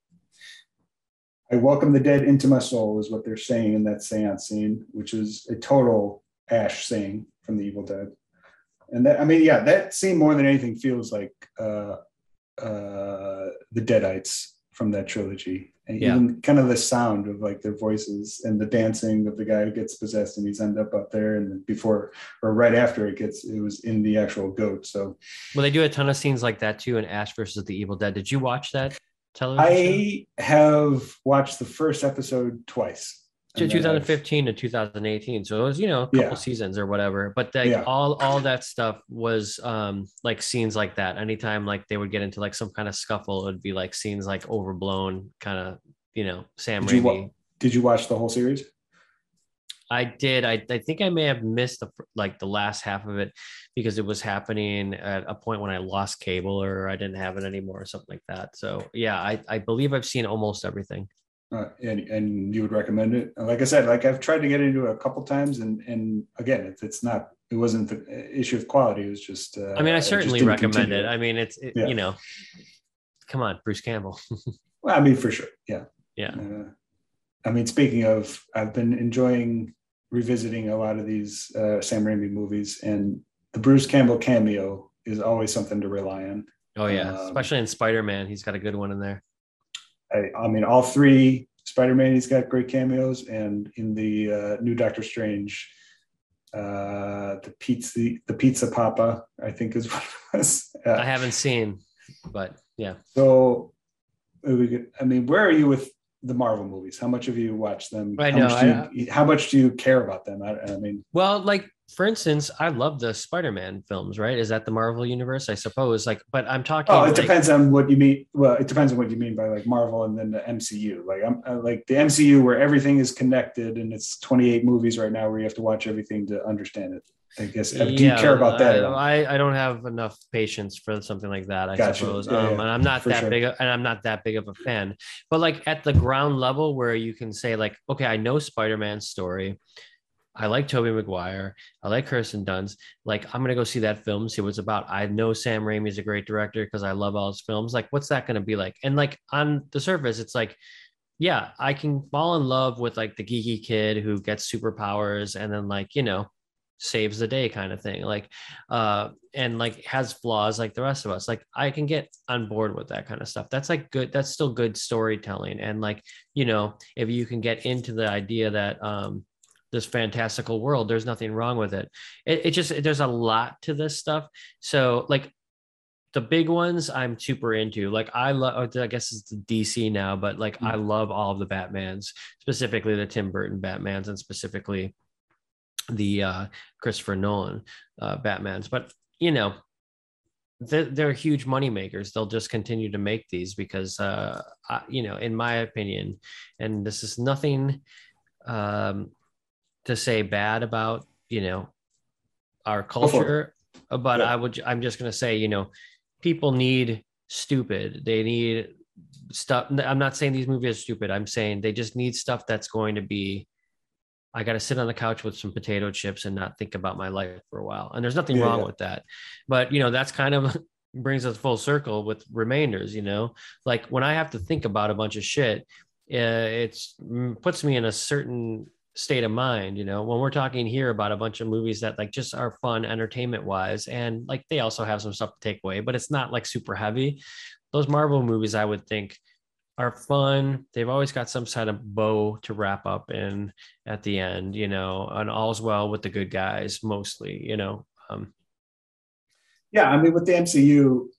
I welcome the dead into my soul is what they're saying in that seance scene, which is a total Ash saying from the Evil Dead. And that, I mean, yeah, that scene more than anything feels like uh, uh, the Deadites from that trilogy. And yeah. even kind of the sound of like their voices and the dancing of the guy who gets possessed and he's end up up there. And then before or right after it gets, it was in the actual goat. So, well, they do a ton of scenes like that too in Ash versus the Evil Dead. Did you watch that television I show? have watched the first episode twice. twenty fifteen to two thousand eighteen, so it was, you know, a couple yeah. seasons or whatever, but like yeah. all all that stuff was um like scenes like that. Anytime like they would get into like some kind of scuffle, it would be like scenes like overblown, kind of, you know, Sam did Raimi. You, did you watch the whole series? I did. I, I think I may have missed the like the last half of it because it was happening at a point when I lost cable or I didn't have it anymore or something like that. So yeah, I, I believe I've seen almost everything. Uh, and and you would recommend it? Like I said, like I've tried to get into it a couple times, and and again, it's it's not, it wasn't the issue of quality. It was just. Uh, I mean, I certainly I recommend continue. it. I mean, it's it, yeah. you know, come on, Bruce Campbell. Well, I mean, for sure, yeah, yeah. Uh, I mean, speaking of, I've been enjoying revisiting a lot of these uh, Sam Raimi movies, and the Bruce Campbell cameo is always something to rely on. Oh yeah, um, especially in Spider-Man, he's got a good one in there. I, I mean, all three Spider-Man, he's got great cameos, and in the uh, new Doctor Strange, uh, the pizza, the Pizza Papa, I think is what it was. Uh, I haven't seen, but yeah. So, we could, I mean, where are you with the Marvel movies? How much have you watched them? I how know. Much do you, I, how much do you care about them? I, I mean, well, like for instance, I love the Spider-Man films, right? Is that the Marvel universe, I suppose? Like, but I'm Oh, talking it like, depends on what you mean. Well, it depends on what you mean by like Marvel and then the M C U. Like I'm uh, like the M C U where everything is connected and it's twenty-eight movies right now where you have to watch everything to understand it. I guess. Uh, Do you yeah, care about that at all? I, I don't have enough patience for something like that, I Gotcha. suppose. Yeah, Um, yeah, and I'm not for that sure. big, of, and I'm not that big of a fan. But like at the ground level, where you can say like, okay, I know Spider-Man's story. I like Tobey Maguire. I like Kirsten Dunst. Like, I'm gonna go see that film, see what it's about. I know Sam Raimi is a great director because I love all his films. Like, what's that gonna be like? And like on the surface, it's like, yeah, I can fall in love with like the geeky kid who gets superpowers and then like, you know, saves the day kind of thing. Like, uh, and like has flaws like the rest of us. Like, I can get on board with that kind of stuff. That's like good. That's still good storytelling. And like, you know, if you can get into the idea that, um, this fantastical world, there's nothing wrong with it. It, it just, there's a lot to this stuff. So like the big ones I'm super into. Like I love, I guess it's the D C now, but like I love all of the Batmans, specifically the Tim Burton Batmans, and specifically the uh, Christopher Nolan uh, Batmans. But you know, they're, they're huge money makers. They'll just continue to make these because, uh, I, you know, in my opinion, and this is nothing um, to say bad about, you know, our Go for it. culture, but Yeah. I would, I'm just going to say, you know, people need stupid. They need stuff. I'm not saying these movies are stupid. I'm saying they just need stuff that's going to be, I got to sit on the couch with some potato chips and not think about my life for a while. And there's nothing Yeah. wrong Yeah. with that. But, you know, that's kind of brings us full circle with Remainders, you know, like when I have to think about a bunch of shit, uh, it's mm, puts me in a certain state of mind, you know, when we're talking here about a bunch of movies that like just are fun entertainment wise. And like they also have some stuff to take away, but it's not like super heavy. Those Marvel movies, I would think, are fun. They've always got some sort of bow to wrap up in at the end, you know, and all's well with the good guys mostly, you know. Um, Yeah. I mean, with the M C U,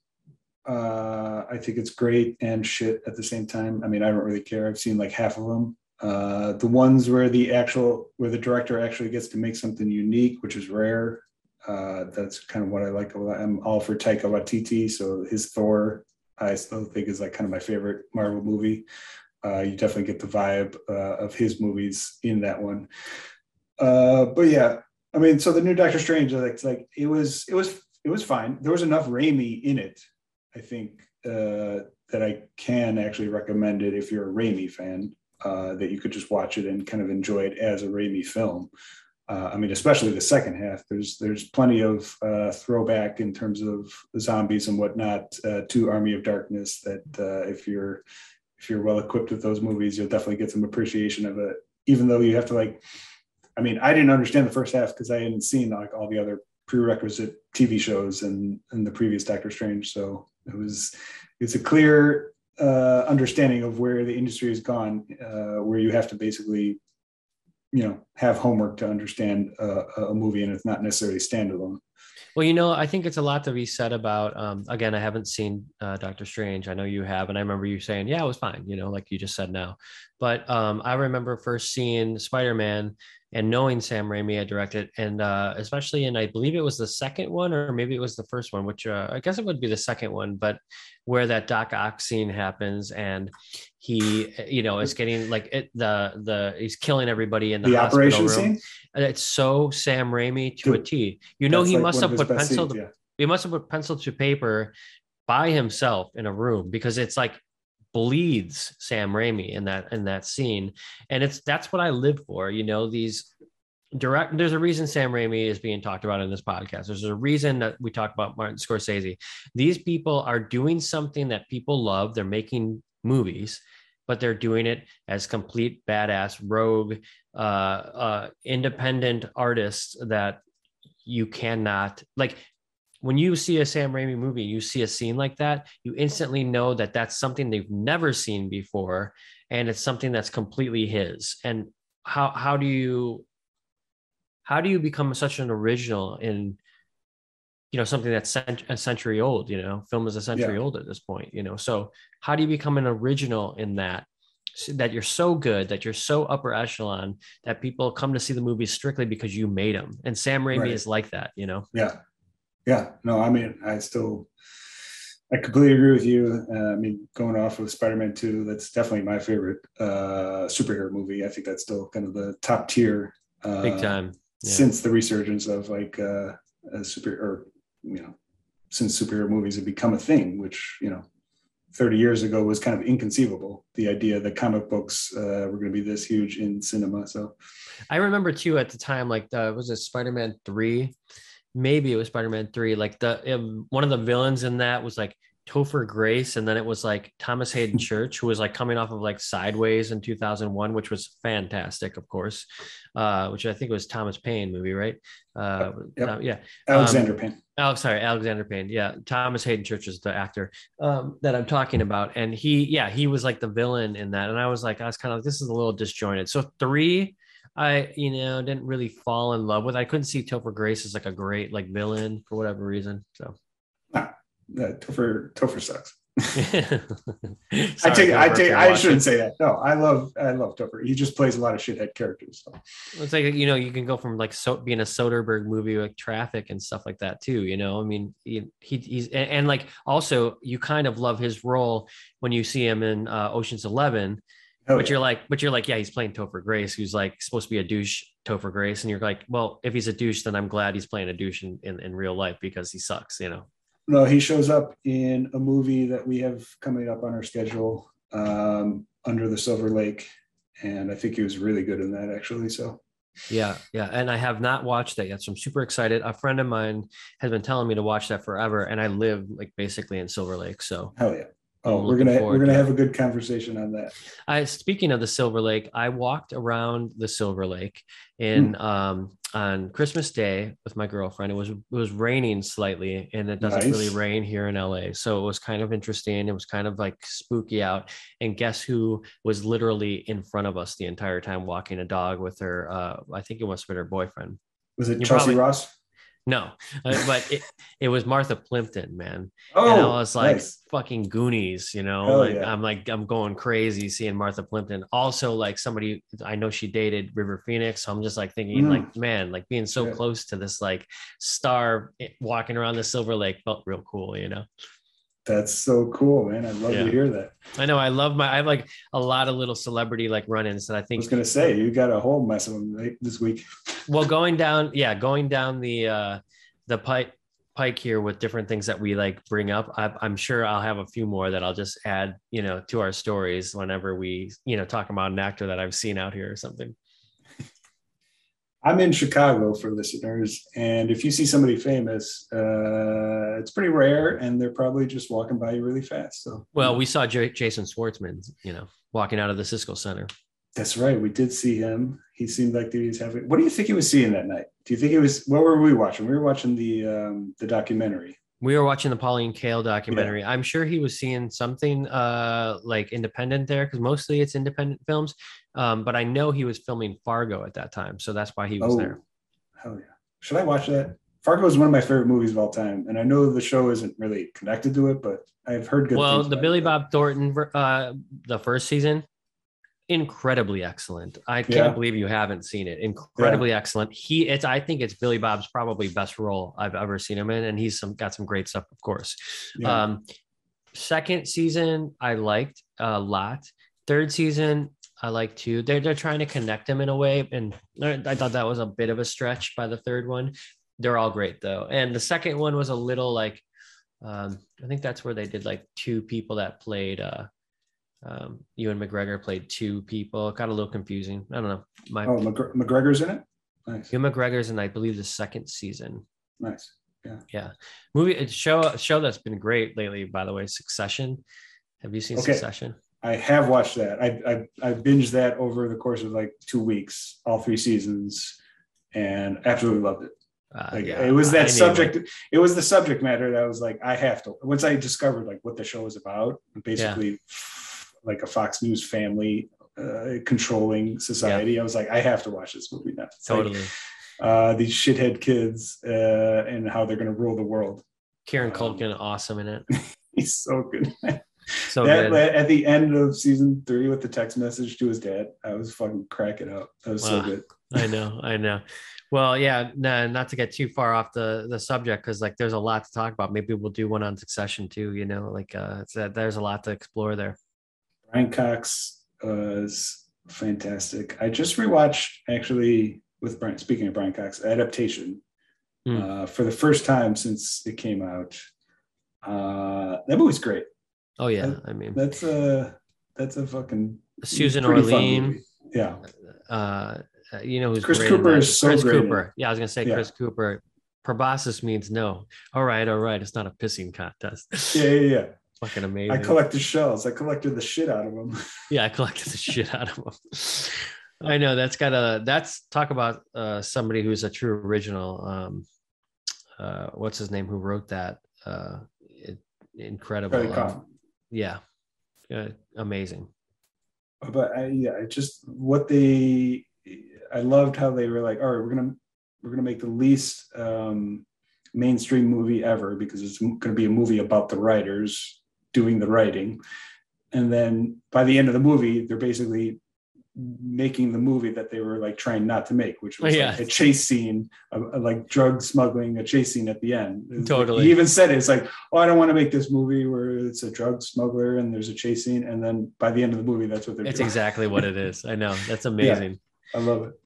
uh, I think it's great and shit at the same time. I mean, I don't really care. I've seen like half of them. Uh, the ones where the actual where the director actually gets to make something unique, which is rare. Uh, that's kind of what I like. I'm all for Taika Waititi, so his Thor, I still think is like kind of my favorite Marvel movie. Uh, you definitely get the vibe uh, of his movies in that one. Uh, but yeah, I mean, so the new Doctor Strange, like, like it was, it was, it was fine. There was enough Raimi in it, I think, uh, that I can actually recommend it if you're a Raimi fan. Uh, that you could just watch it and kind of enjoy it as a Raimi film. Uh, I mean, especially the second half. There's there's plenty of uh, throwback in terms of zombies and whatnot uh, to Army of Darkness. That uh, if you're if you're well equipped with those movies, you'll definitely get some appreciation of it. Even though you have to like, I mean, I didn't understand the first half because I hadn't seen like all the other prerequisite T V shows and and the previous Doctor Strange. So it was it's a clear uh, understanding of where the industry has gone, uh, where you have to basically, you know, have homework to understand uh, a movie, and it's not necessarily standalone. well, you know, I think it's a lot to be said about, um, again, I haven't seen uh, Doctor Strange. I know you have. And I remember you saying, yeah, it was fine, you know, like you just said now. But um, I remember first seeing Spider-Man and knowing Sam Raimi had directed, and uh, especially in, I believe it was the second one, or maybe it was the first one, which uh, I guess it would be the second one, but where that Doc Ock scene happens and he, you know, is getting like it, the, the, he's killing everybody in the The hospital operation room. scene, And it's so Sam Raimi to a dude, T. You know, that's he like must one of have his put best pencil scenes. to, Yeah, he must have put pencil to paper by himself in a room because it's like bleeds Sam Raimi in that in that scene. And it's that's what I live for, you know, these direct there's a reason Sam Raimi is being talked about in this podcast. There's a reason that we talk about Martin Scorsese. These people are doing something that people love. They're making movies, but they're doing it as complete badass rogue uh, uh, independent artists that you cannot like. When you see a Sam Raimi movie, you see a scene like that, you instantly know that that's something they've never seen before, and it's something that's completely his. And how how do you how do you become such an original in, you know, something that's cent- a century old? You know, film is a century yeah. old at this point, you know, so how do you become an original in that? that you're so good, that you're so upper echelon, that people come to see the movie strictly because you made them. And Sam Raimi Right. is like that, you know? Yeah. Yeah. No, I mean, I still, I completely agree with you. Uh, I mean, going off of Spider-Man two, that's definitely my favorite uh, superhero movie. I think that's still kind of the top tier uh, Big time. Yeah. Since the resurgence of like uh, a super, or you know, since superhero movies have become a thing, which you know, thirty years ago was kind of inconceivable. The idea that comic books uh, were going to be this huge in cinema. So, I remember too at the time, like the was it Spider-Man three? Maybe it was Spider-Man three. Like the um, one of the villains in that was like Topher Grace, and then it was like Thomas Hayden Church, who was like coming off of like Sideways in two thousand one, which was fantastic, of course. Uh, which I think was Thomas Paine movie, right? Uh, yep. uh, yeah, Alexander um, Payne. Oh, sorry, Alexander Payne. Yeah, Thomas Hayden Church is the actor um, that I'm talking about, and he, yeah, he was like the villain in that, and I was like, I was kind of like, this is a little disjointed. So three, I, you know, didn't really fall in love with. I couldn't see Topher Grace as like a great like villain for whatever reason. So, nah, uh, Topher Topher sucks. Sorry, I take it. I Topher, take. I shouldn't say that. No, I love. I love Topher. He just plays a lot of shithead characters. So. It's like, you know, you can go from like so being a Soderbergh movie like Traffic and stuff like that too. You know, I mean, he, he he's and, and like also you kind of love his role when you see him in uh, Ocean's Eleven. Oh, but yeah. you're like, but you're like, yeah, he's playing Topher Grace, who's like supposed to be a douche, Topher Grace, and you're like, well, if he's a douche, then I'm glad he's playing a douche in, in, in real life because he sucks, you know. No, he shows up in a movie that we have coming up on our schedule, um, Under the Silver Lake, and I think he was really good in that actually. So. Yeah, yeah, and I have not watched that yet, so I'm super excited. A friend of mine has been telling me to watch that forever, and I live like basically in Silver Lake, so hell yeah. Oh, I'm we're gonna we're gonna to have a good conversation on that. I speaking of the Silver Lake, I walked around the Silver Lake in Hmm. um on Christmas Day with my girlfriend. It was it was raining slightly, and it doesn't Nice. really rain here in L A. So it was kind of interesting. It was kind of like spooky out. And guess who was literally in front of us the entire time walking a dog with her uh I think it must have been her boyfriend. Was it You Chelsea probably- Ross? No, uh, but it, it was Martha Plimpton, man. Oh, and I was like, nice. fucking Goonies, you know, Hell like yeah. I'm like, I'm going crazy seeing Martha Plimpton. Also, like somebody, I know she dated River Phoenix. So I'm just like thinking, Mm. like, man, like being so Yeah. close to this like star walking around the Silver Lake felt real cool, you know? That's so cool, man. I'd love Yeah. to hear that. I know. I love my, I have like a lot of little celebrity like run ins that I I think was gonna say you got a whole mess of them right, this week. well going down yeah going down the uh the pike pike here with different things that we like bring up. I, I'm sure I'll have a few more that I'll just add, you know, to our stories whenever we, you know, talk about an actor that I've seen out here or something. I'm in Chicago for listeners, and if you see somebody famous, uh, it's pretty rare, and they're probably just walking by you really fast. So, Well, we saw J- Jason Schwartzman, you know, walking out of the Cisco Center. that's right. We did see him. He seemed like he was having. What do you think he was seeing that night? Do you think he was? What were we watching? We were watching the um, the documentary. We were watching the Pauline Kael documentary. Yeah. I'm sure he was seeing something uh, like independent there because mostly it's independent films. Um, but I know he was filming Fargo at that time, so that's why he was oh, there. Hell yeah! Should I watch that? Fargo is one of my favorite movies of all time, and I know the show isn't really connected to it, but I've heard good. Well, things the about Billy it. Bob Thornton, uh, the first season, incredibly excellent. I can't Yeah. believe you haven't seen it. Incredibly yeah. excellent. He, it's. I think it's Billy Bob's probably best role I've ever seen him in, and he's some got some great stuff, of course. Yeah. Um, second season, I liked a lot. Third season, I like too. They're they're trying to connect them in a way, and I thought that was a bit of a stretch by the third one. They're all great though, and the second one was a little like, um, I think that's where they did like two people that played. Uh, um, Ewan McGregor played two people. It got a little confusing. I don't know. My oh, McG- McGregor's in it. Nice. Ewan McGregor's in, I believe, the second season. Nice. Yeah. Yeah. Movie. It's show show that's been great lately. By the way, Succession. Have you seen Okay. Succession? I have watched that. I, I I binged that over the course of like two weeks, all three seasons, and absolutely loved it. Uh, like yeah, it was that subject. Like, it was the subject matter that I was like, I have to. Once I discovered like what the show was about, basically, yeah. like a Fox News family uh, controlling society. Yeah. I was like, I have to watch this movie now. It's totally. Like, uh, these shithead kids uh, and how they're going to rule the world. Kieran Culkin, um, awesome in it. He's so good. So that good. at the end of season three with the text message to his dad, I was fucking cracking up. That was so Wow. good. I know, I know. Well, yeah, no, not to get too far off the the subject, because like there's a lot to talk about. Maybe we'll do one on Succession too. You know, like uh, it's, uh, there's a lot to explore there. Brian Cox was fantastic. I just rewatched actually with Brian. Speaking of Brian Cox, Adaptation Mm. uh, for the first time since it came out. Uh, that movie's great. Oh yeah, That, I mean that's a that's a fucking Susan pretty fun Orlean. movie. Yeah, Uh, you know who's Chris great Cooper in that? is so Chris great in Cooper. it. Yeah, I was gonna say Yeah. Chris Cooper. Proboscis means no. All right, all right. It's not a pissing contest. Yeah, yeah, yeah. Fucking I amazing. collected shells. I collected the shit out of them. Yeah, I collected the shit out of them. I know that's got a that's talk about uh somebody who's a true original. Um uh what's his name who wrote that? Uh it, incredible. Charlie Um, Kaufman. yeah. Uh, amazing. But I, yeah, I just what they. I loved how they were like, all right, we're gonna we're gonna make the least um, mainstream movie ever because it's going to be a movie about the writers doing the writing, and then by the end of the movie, they're basically making the movie that they were like trying not to make, which was Yeah. like a chase scene, of, of, like drug smuggling, a chase scene at the end. It was Totally. Like, he even said it, it's like, oh, I don't want to make this movie where it's a drug smuggler and there's a chase scene, and then by the end of the movie, that's what they're It's doing. exactly what it is. I know. That's amazing. I love it.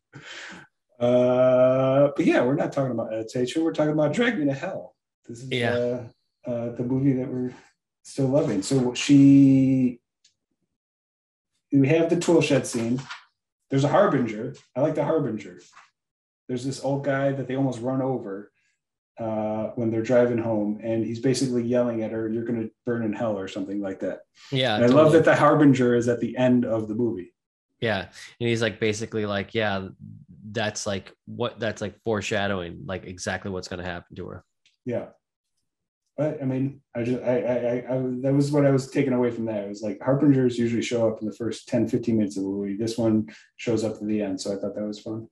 Uh, but yeah, we're not talking about adaptation. We're talking about Drag Me to Hell. This is Yeah. uh, uh, the movie that we're still loving. So she, we have the tool shed scene. There's a harbinger. I like the harbinger. There's this old guy that they almost run over uh, when they're driving home, and he's basically yelling at her, "You're going to burn in hell," or something like that. Yeah. And I totally. love that the harbinger is at the end of the movie. Yeah. And he's like basically like, yeah, that's like what that's like foreshadowing, like exactly what's going to happen to her. Yeah. But I mean, I just, I, I, I, I, that was what I was taking away from that. It was like harbingers usually show up in the first ten, fifteen minutes of the movie. This one shows up at the end. So I thought that was fun.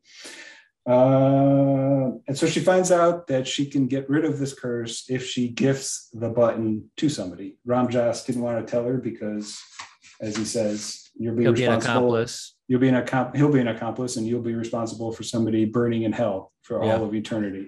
Uh, and so she finds out that she can get rid of this curse if she gifts the button to somebody. Ram Dass didn't want to tell her because, as he says, you'll be He'll be an responsible. accomplice. You'll be an accom- He'll be an accomplice, and you'll be responsible for somebody burning in hell for Yeah. all of eternity.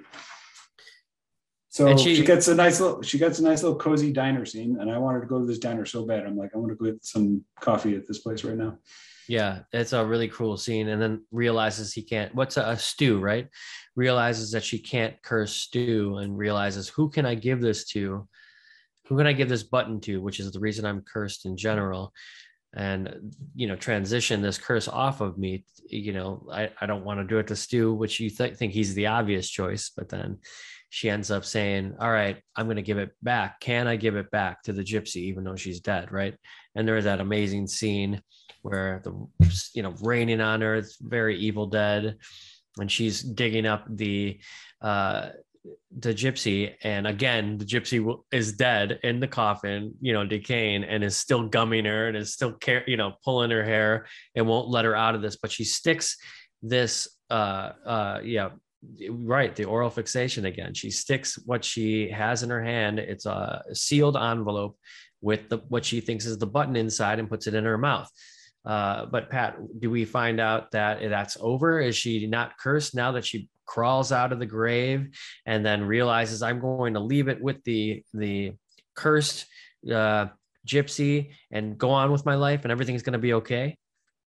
So And she- she, gets a nice little, she gets a nice little cozy diner scene, and I wanted to go to this diner so bad. I'm like, I want to go get some coffee at this place right now. Yeah, it's a really cool scene. And then realizes he can't, what's a, a stew, right? Realizes that she can't curse Stu, and realizes, who can I give this to? Who can I give this button to? Which is the reason I'm cursed in general. And, you know, transition this curse off of me. You know, I, I don't want to do it to Stu, which you th- think he's the obvious choice. But then she ends up saying, all right, I'm going to give it back. Can I give it back to the gypsy, even though she's dead, right? And there is that amazing scene where the, you know, raining on her, it's very Evil Dead, and she's digging up the uh the gypsy, and again the gypsy is dead in the coffin, you know, decaying, and is still gumming her and is still care, you know, pulling her hair and won't let her out of this. But she sticks this uh uh yeah right the oral fixation again. She sticks what she has in her hand. It's a sealed envelope with the what she thinks is the button inside, and puts it in her mouth. Uh, but Pat, do we find out that that's over? Is she not cursed now that she crawls out of the grave and then realizes, I'm going to leave it with the the cursed uh, gypsy and go on with my life, and everything's going to be okay?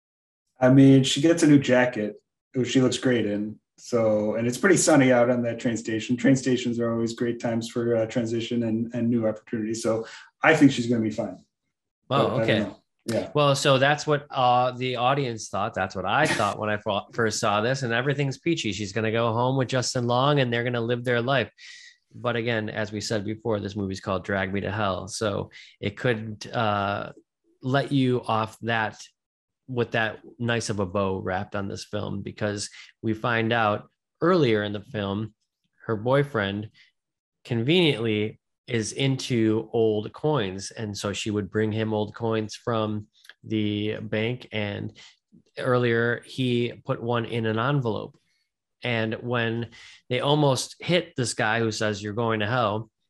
I mean, she gets a new jacket, which she looks great in. So, and it's pretty sunny out on that train station. Train stations are always great times for uh, transition and, and new opportunities. So I think she's going to be fine. Oh, But I don't okay. know. Yeah. Well, so that's what uh, the audience thought. That's what I thought when I first saw this, and everything's peachy. She's going to go home with Justin Long, and they're going to live their life. But again, as we said before, this movie's called Drag Me to Hell. So it could uh, let you off that with that nice of a bow wrapped on this film, because we find out earlier in the film, her boyfriend conveniently is into old coins. And so she would bring him old coins from the bank. And earlier he put one in an envelope. And when they almost hit this guy who says, you're going to hell,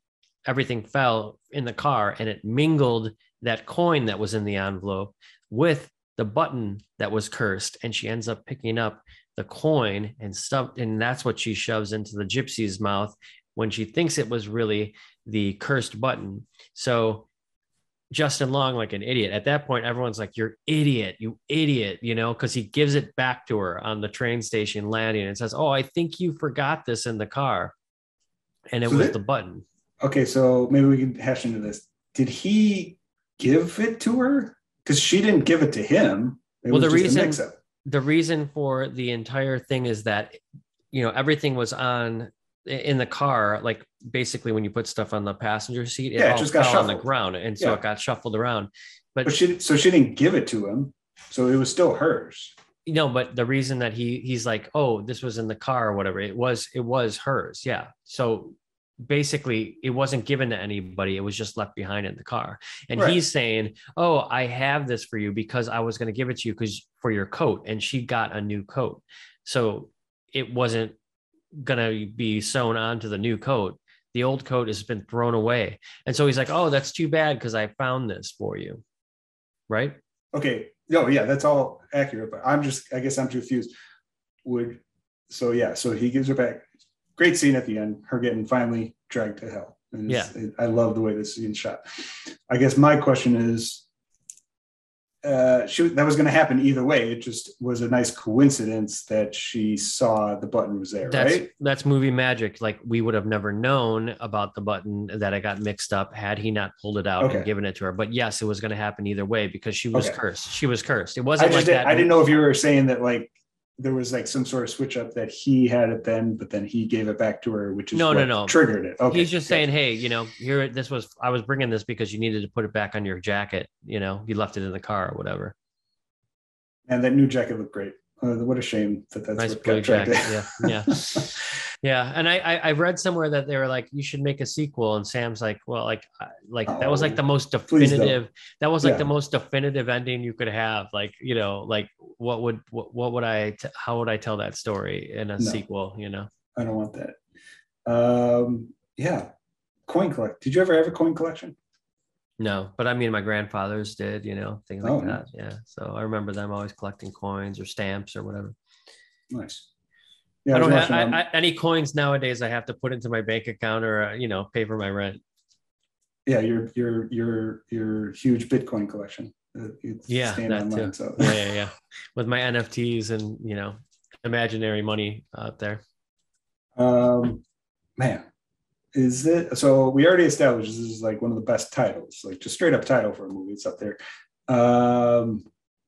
everything fell in the car and it mingled that coin that was in the envelope with the button that was cursed. And she ends up picking up the coin and stuff. And that's what she shoves into the gypsy's mouth when she thinks it was really the cursed button. So Justin Long, like an idiot. At that point, everyone's like, you're idiot, you idiot, you know, because he gives it back to her on the train station landing and says, oh, I think you forgot this in the car. And it so was that, the button. Okay, so maybe we can hash into this. Did he give it to her? Because she didn't give it to him. It well, was the just reason a mix-up. The reason for the entire thing is that, you know, everything was on in the car, like basically when you put stuff on the passenger seat, it yeah, all it just got fell shuffled on the ground, and so yeah. it got shuffled around. But, but she, so she didn't give it to him, so it was still hers. You know, but the reason that he he's like, oh, this was in the car or whatever, it was it was hers, yeah. So basically, it wasn't given to anybody; it was just left behind in the car. And right. he's saying, oh, I have this for you because I was going to give it to you because for your coat, and she got a new coat, so it wasn't gonna be sewn onto the new coat. The old coat has been thrown away, and so he's like, oh, that's too bad because I found this for you, right? Okay, no, yeah, that's all accurate, but I'm just, I guess I'm confused. Would so yeah, so he gives her back. Great scene at the end, her getting finally dragged to hell. And yeah, it, I love the way this scene's shot. I guess my question is, uh she that was going to happen either way. It just was a nice coincidence that she saw the button was there. That's, right that's movie magic. Like, we would have never known about the button that I got mixed up had he not pulled it out okay. and given it to her. But yes, it was going to happen either way because she was okay. cursed. She was cursed. It wasn't I like did, that. I didn't know if you were saying that like there was like some sort of switch up that he had it then, but then he gave it back to her, which is no, what no, no. triggered it. Okay. He's just saying, hey, you know, here, this was, I was bringing this because you needed to put it back on your jacket. You know, you left it in the car or whatever. And that new jacket looked great. Uh, what a shame that that's nice what blue got jacket. Yeah, yeah, yeah. And I, I, I read somewhere that they were like, you should make a sequel. And Sam's like, well, like, like oh, that was like the most definitive. That was like yeah. the most definitive ending you could have. Like, you know, like what would what, what would I? T- how would I tell that story in a no, sequel? You know, I don't want that. Um, yeah, coin collect. Did you ever have a coin collection? No, but I mean, my grandfathers did, you know, things like oh, that. Yeah. So I remember them always collecting coins or stamps or whatever. Nice. Yeah, I don't have I, I, any coins nowadays. I have to put into my bank account or, uh, you know, pay for my rent. Yeah. Your, your, your, your huge Bitcoin collection. It's yeah. That online, too. So. yeah, yeah, yeah. With my N F Ts and, you know, imaginary money out there. Um, man. Is it so? We already established this is like one of the best titles, like just straight up title for a movie. It's up there. Um,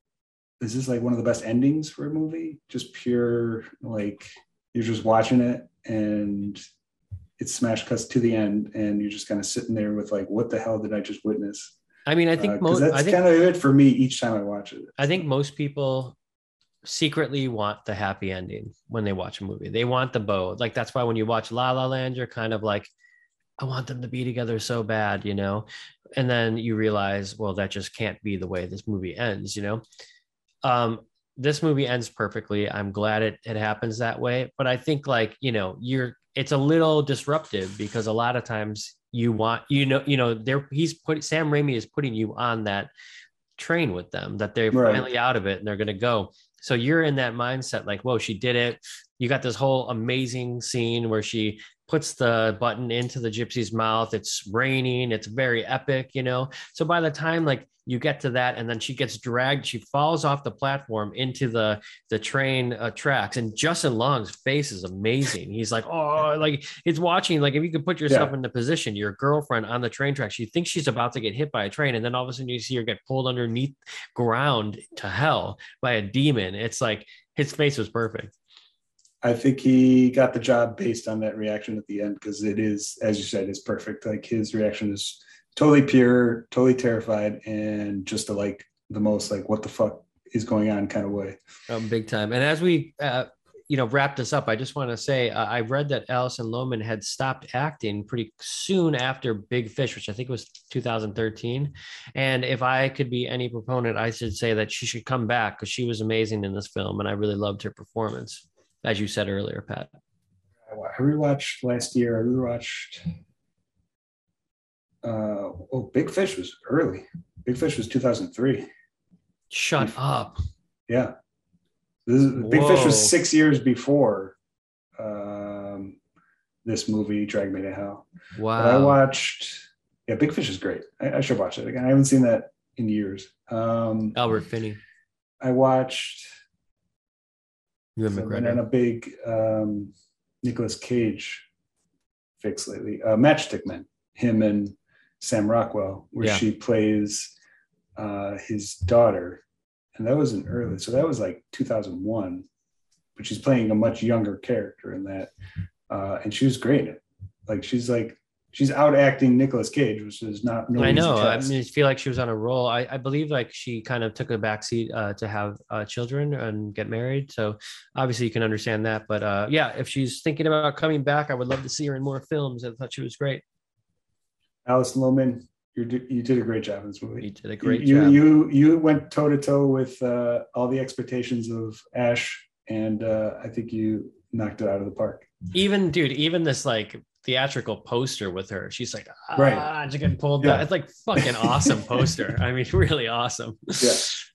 is this like one of the best endings for a movie? Just pure, like you're just watching it and it's smash cuts to the end, and you're just kind of sitting there with like, what the hell did I just witness? I mean, I think uh, most. That's I think, kind of it for me each time I watch it. I think most people secretly want the happy ending when they watch a movie. They want the bow. Like, that's why when you watch La La Land, you're kind of like, I want them to be together so bad, you know? And then you realize, well, that just can't be the way this movie ends, you know? Um, this movie ends perfectly. I'm glad it, it happens that way. But I think, like, you know, you're, it's a little disruptive because a lot of times you want, you know, you know, they're, he's put, Sam Raimi is putting you on that train with them, that they're right. finally out of it and they're going to go. So you're in that mindset, like, whoa, she did it. You got this whole amazing scene where she puts the button into the gypsy's mouth. It's raining. It's very epic, you know? So by the time, like, you get to that, and then she gets dragged, she falls off the platform into the, the train uh, tracks. And Justin Long's face is amazing. He's like, oh, like, it's watching, like, if you could put yourself yeah. in the position, your girlfriend on the train tracks, she thinks she's about to get hit by a train. And then all of a sudden you see her get pulled underneath ground to hell by a demon. It's like, his face was perfect. I think he got the job based on that reaction at the end, because it is, as you said, is perfect. Like, his reaction is totally pure, totally terrified, and just a, like the most like, what the fuck is going on kind of way. Um, big time. And as we, uh, you know, wrap this up, I just want to say, uh, I read that Alison Lohman had stopped acting pretty soon after Big Fish, which I think was two thousand thirteen. And if I could be any proponent, I should say that she should come back, because she was amazing in this film. And I really loved her performance, as you said earlier, Pat. I rewatched last year. I rewatched uh, oh, Big Fish was early. Big Fish was two thousand three. Shut up. Yeah. This is, Big Fish was Whoa. six years before um, this movie, Drag Me to Hell. But I Wow. watched, yeah, Big Fish is great. I, I should watch it again. I haven't seen that in years. Um, Albert Finney, I watched, Ewan so I've been on McGregor. a big um, Nicolas Cage fix lately. Uh, Matchstick Men, him and Sam Rockwell, where Yeah. she plays uh, his daughter. And that was an early, so that was like two thousand one, but she's playing a much younger character in that. Uh, and she was great in it. Like she's like, she's out acting Nicolas Cage, which is not no I easy know. I task. mean, I feel like she was on a roll. I, I believe like she kind of took a backseat uh, to have uh, children and get married. So obviously you can understand that. But uh, yeah, if she's thinking about coming back, I would love to see her in more films. I thought she was great. Alison Lohman, you did, you did a great job in this movie. You did a great you, job. You you went toe to toe with uh, all the expectations of Ash, and uh, I think you knocked it out of the park. Even dude, even this like theatrical poster with her, she's like, ah, right, just getting pulled yeah. back. It's like fucking awesome poster. I mean, really awesome. Yeah.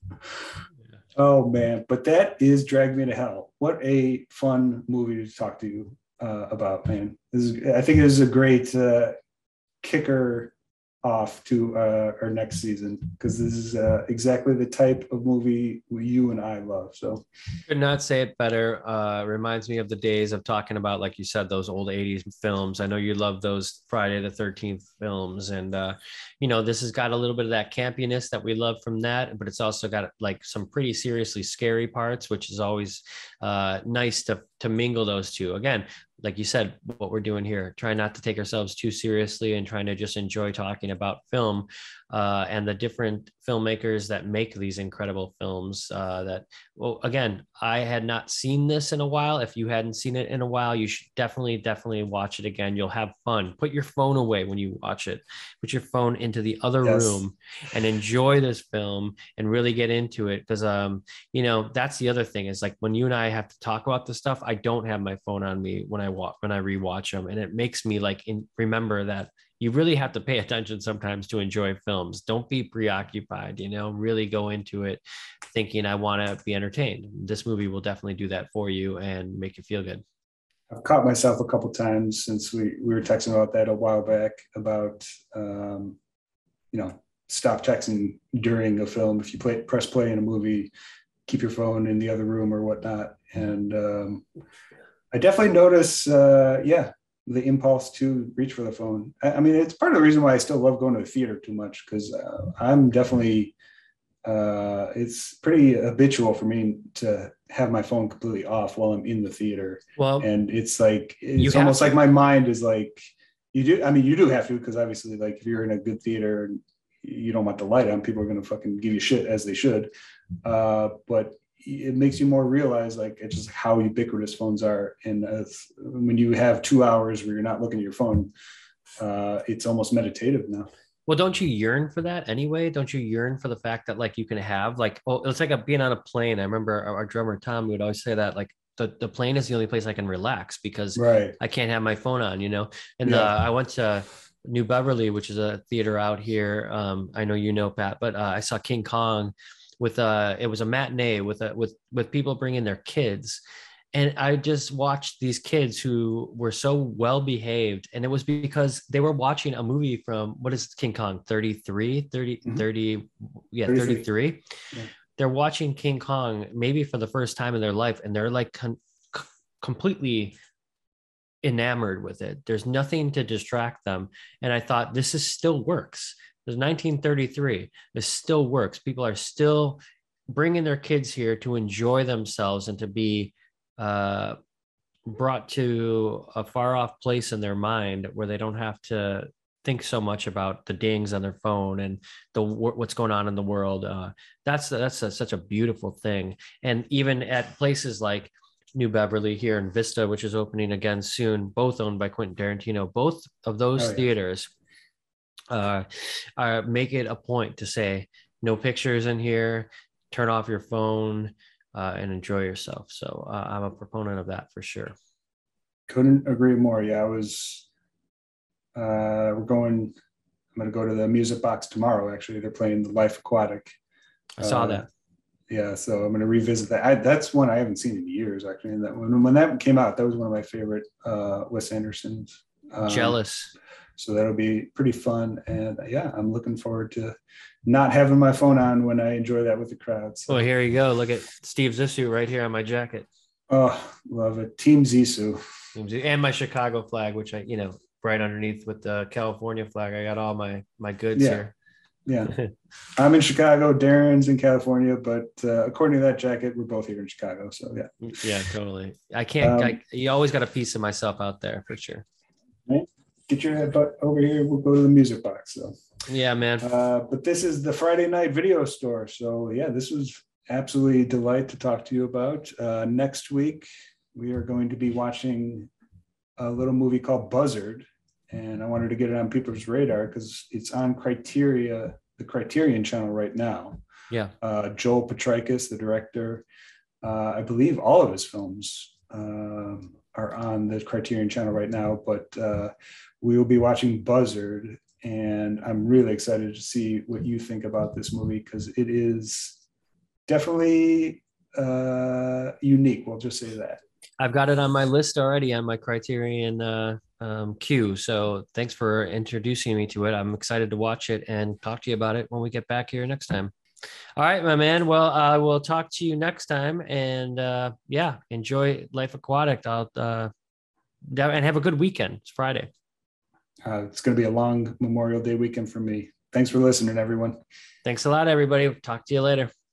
Oh man, but that is Drag Me to Hell. What a fun movie to talk to you uh, about, man. This is, I think this is a great uh, kicker off to uh, our next season, because this is uh, exactly the type of movie you and I love. So could not say it better. Uh, reminds me of the days of talking about, like you said, those old eighties films. I know you love those Friday the thirteenth films. And, uh, you know, this has got a little bit of that campiness that we love from that, but it's also got like some pretty seriously scary parts, which is always uh, nice to, to mingle those two. Again, like you said, what we're doing here, trying not to take ourselves too seriously and trying to just enjoy talking about film uh, and the different filmmakers that make these incredible films uh, that, well, again, I had not seen this in a while. If you hadn't seen it in a while, you should definitely, definitely watch it again. You'll have fun. Put your phone away when you watch it. Put your phone into the other yes. room and enjoy this film and really get into it. Because, um, you know, that's the other thing is like when you and I have to talk about this stuff, I don't have my phone on me when I walk, when I rewatch them. And it makes me like in, remember that you really have to pay attention sometimes to enjoy films. Don't be preoccupied, you know, really go into it thinking I want to be entertained. This movie will definitely do that for you and make you feel good. I've caught myself a couple times since we, we were texting about that a while back about, um, you know, stop texting during a film. If you play, press play in a movie, keep your phone in the other room or whatnot. And um, I definitely notice, uh, yeah, the impulse to reach for the phone. I, I mean, it's part of the reason why I still love going to the theater too much, because uh, I'm definitely, uh, it's pretty habitual for me to have my phone completely off while I'm in the theater. Well, and it's like, it's almost like my mind is like, you do, I mean, you do have to, because obviously like if you're in a good theater and you don't want the light on, people are going to fucking give you shit, as they should. Uh, but it makes you more realize like it's just how ubiquitous phones are. And as, when you have two hours where you're not looking at your phone, uh, it's almost meditative now. Well, don't you yearn for that anyway? Don't you yearn for the fact that like you can have like, oh, it's like a, being on a plane. I remember our, our drummer Tom would always say that like the, the plane is the only place I can relax because right. I can't have my phone on, you know. And yeah. the, I went to New Beverly, which is a theater out here. Um, I know you know, Pat, but uh, I saw King Kong with uh it was a matinee with a, with with people bringing their kids, and I just watched these kids who were so well behaved, and it was because they were watching a movie from, what is King Kong, thirty-three, thirty, mm-hmm. thirty, yeah, thirty-three, thirty-three. Yeah. They're watching King Kong maybe for the first time in their life, and they're like con- completely enamored with it. There's nothing to distract them, and I thought this is still works. There's nineteen thirty-three. This still works. People are still bringing their kids here to enjoy themselves and to be uh, brought to a far off place in their mind where they don't have to think so much about the dings on their phone and the what's going on in the world. Uh, that's that's a, such a beautiful thing. And even at places like New Beverly here in Vista, which is opening again soon, both owned by Quentin Tarantino, both of those oh, yeah. theaters uh, uh, make it a point to say no pictures in here, turn off your phone, uh, and enjoy yourself. So uh, I'm a proponent of that for sure. Couldn't agree more. Yeah, I was, uh, we're going, I'm going to go to the Music Box tomorrow. Actually, they're playing the Life Aquatic. I saw uh, that. Yeah, so I'm going to revisit that. I, that's one I haven't seen in years, actually. And that when when that came out, that was one of my favorite uh, Wes Anderson's. Um, Jealous. So that'll be pretty fun. And yeah, I'm looking forward to not having my phone on when I enjoy that with the crowd. So. Well, here you go. Look at Steve Zissou right here on my jacket. Oh, love it. Team Zissou. And my Chicago flag, which I, you know, right underneath with the California flag. I got all my my goods yeah. here. Yeah. I'm in Chicago. Darren's in California, but uh, according to that jacket, we're both here in Chicago. So yeah. Yeah, totally. I can't, um, I, you always got a piece of myself out there for sure. Right? Get your head butt over here. We'll go to the Music Box. So yeah, man. Uh, but this is the Friday Night Video Store. So yeah, this was absolutely a delight to talk to you about. Uh, next week, we are going to be watching a little movie called Buzzard. And I wanted to get it on people's radar because it's on Criteria, the Criterion channel right now. Yeah. Uh, Joel Petrakis, the director, uh, I believe all of his films um, are on the Criterion channel right now, but uh, we will be watching Buzzard. And I'm really excited to see what you think about this movie because it is definitely uh, unique. We'll just say that. I've got it on my list already on my Criterion uh, um, queue. So thanks for introducing me to it. I'm excited to watch it and talk to you about it when we get back here next time. All right, my man. Well, I will talk to you next time. And uh, yeah, enjoy Life Aquatic. I'll, uh, and have a good weekend. It's Friday. Uh, it's going to be a long Memorial Day weekend for me. Thanks for listening, everyone. Thanks a lot, everybody. Talk to you later.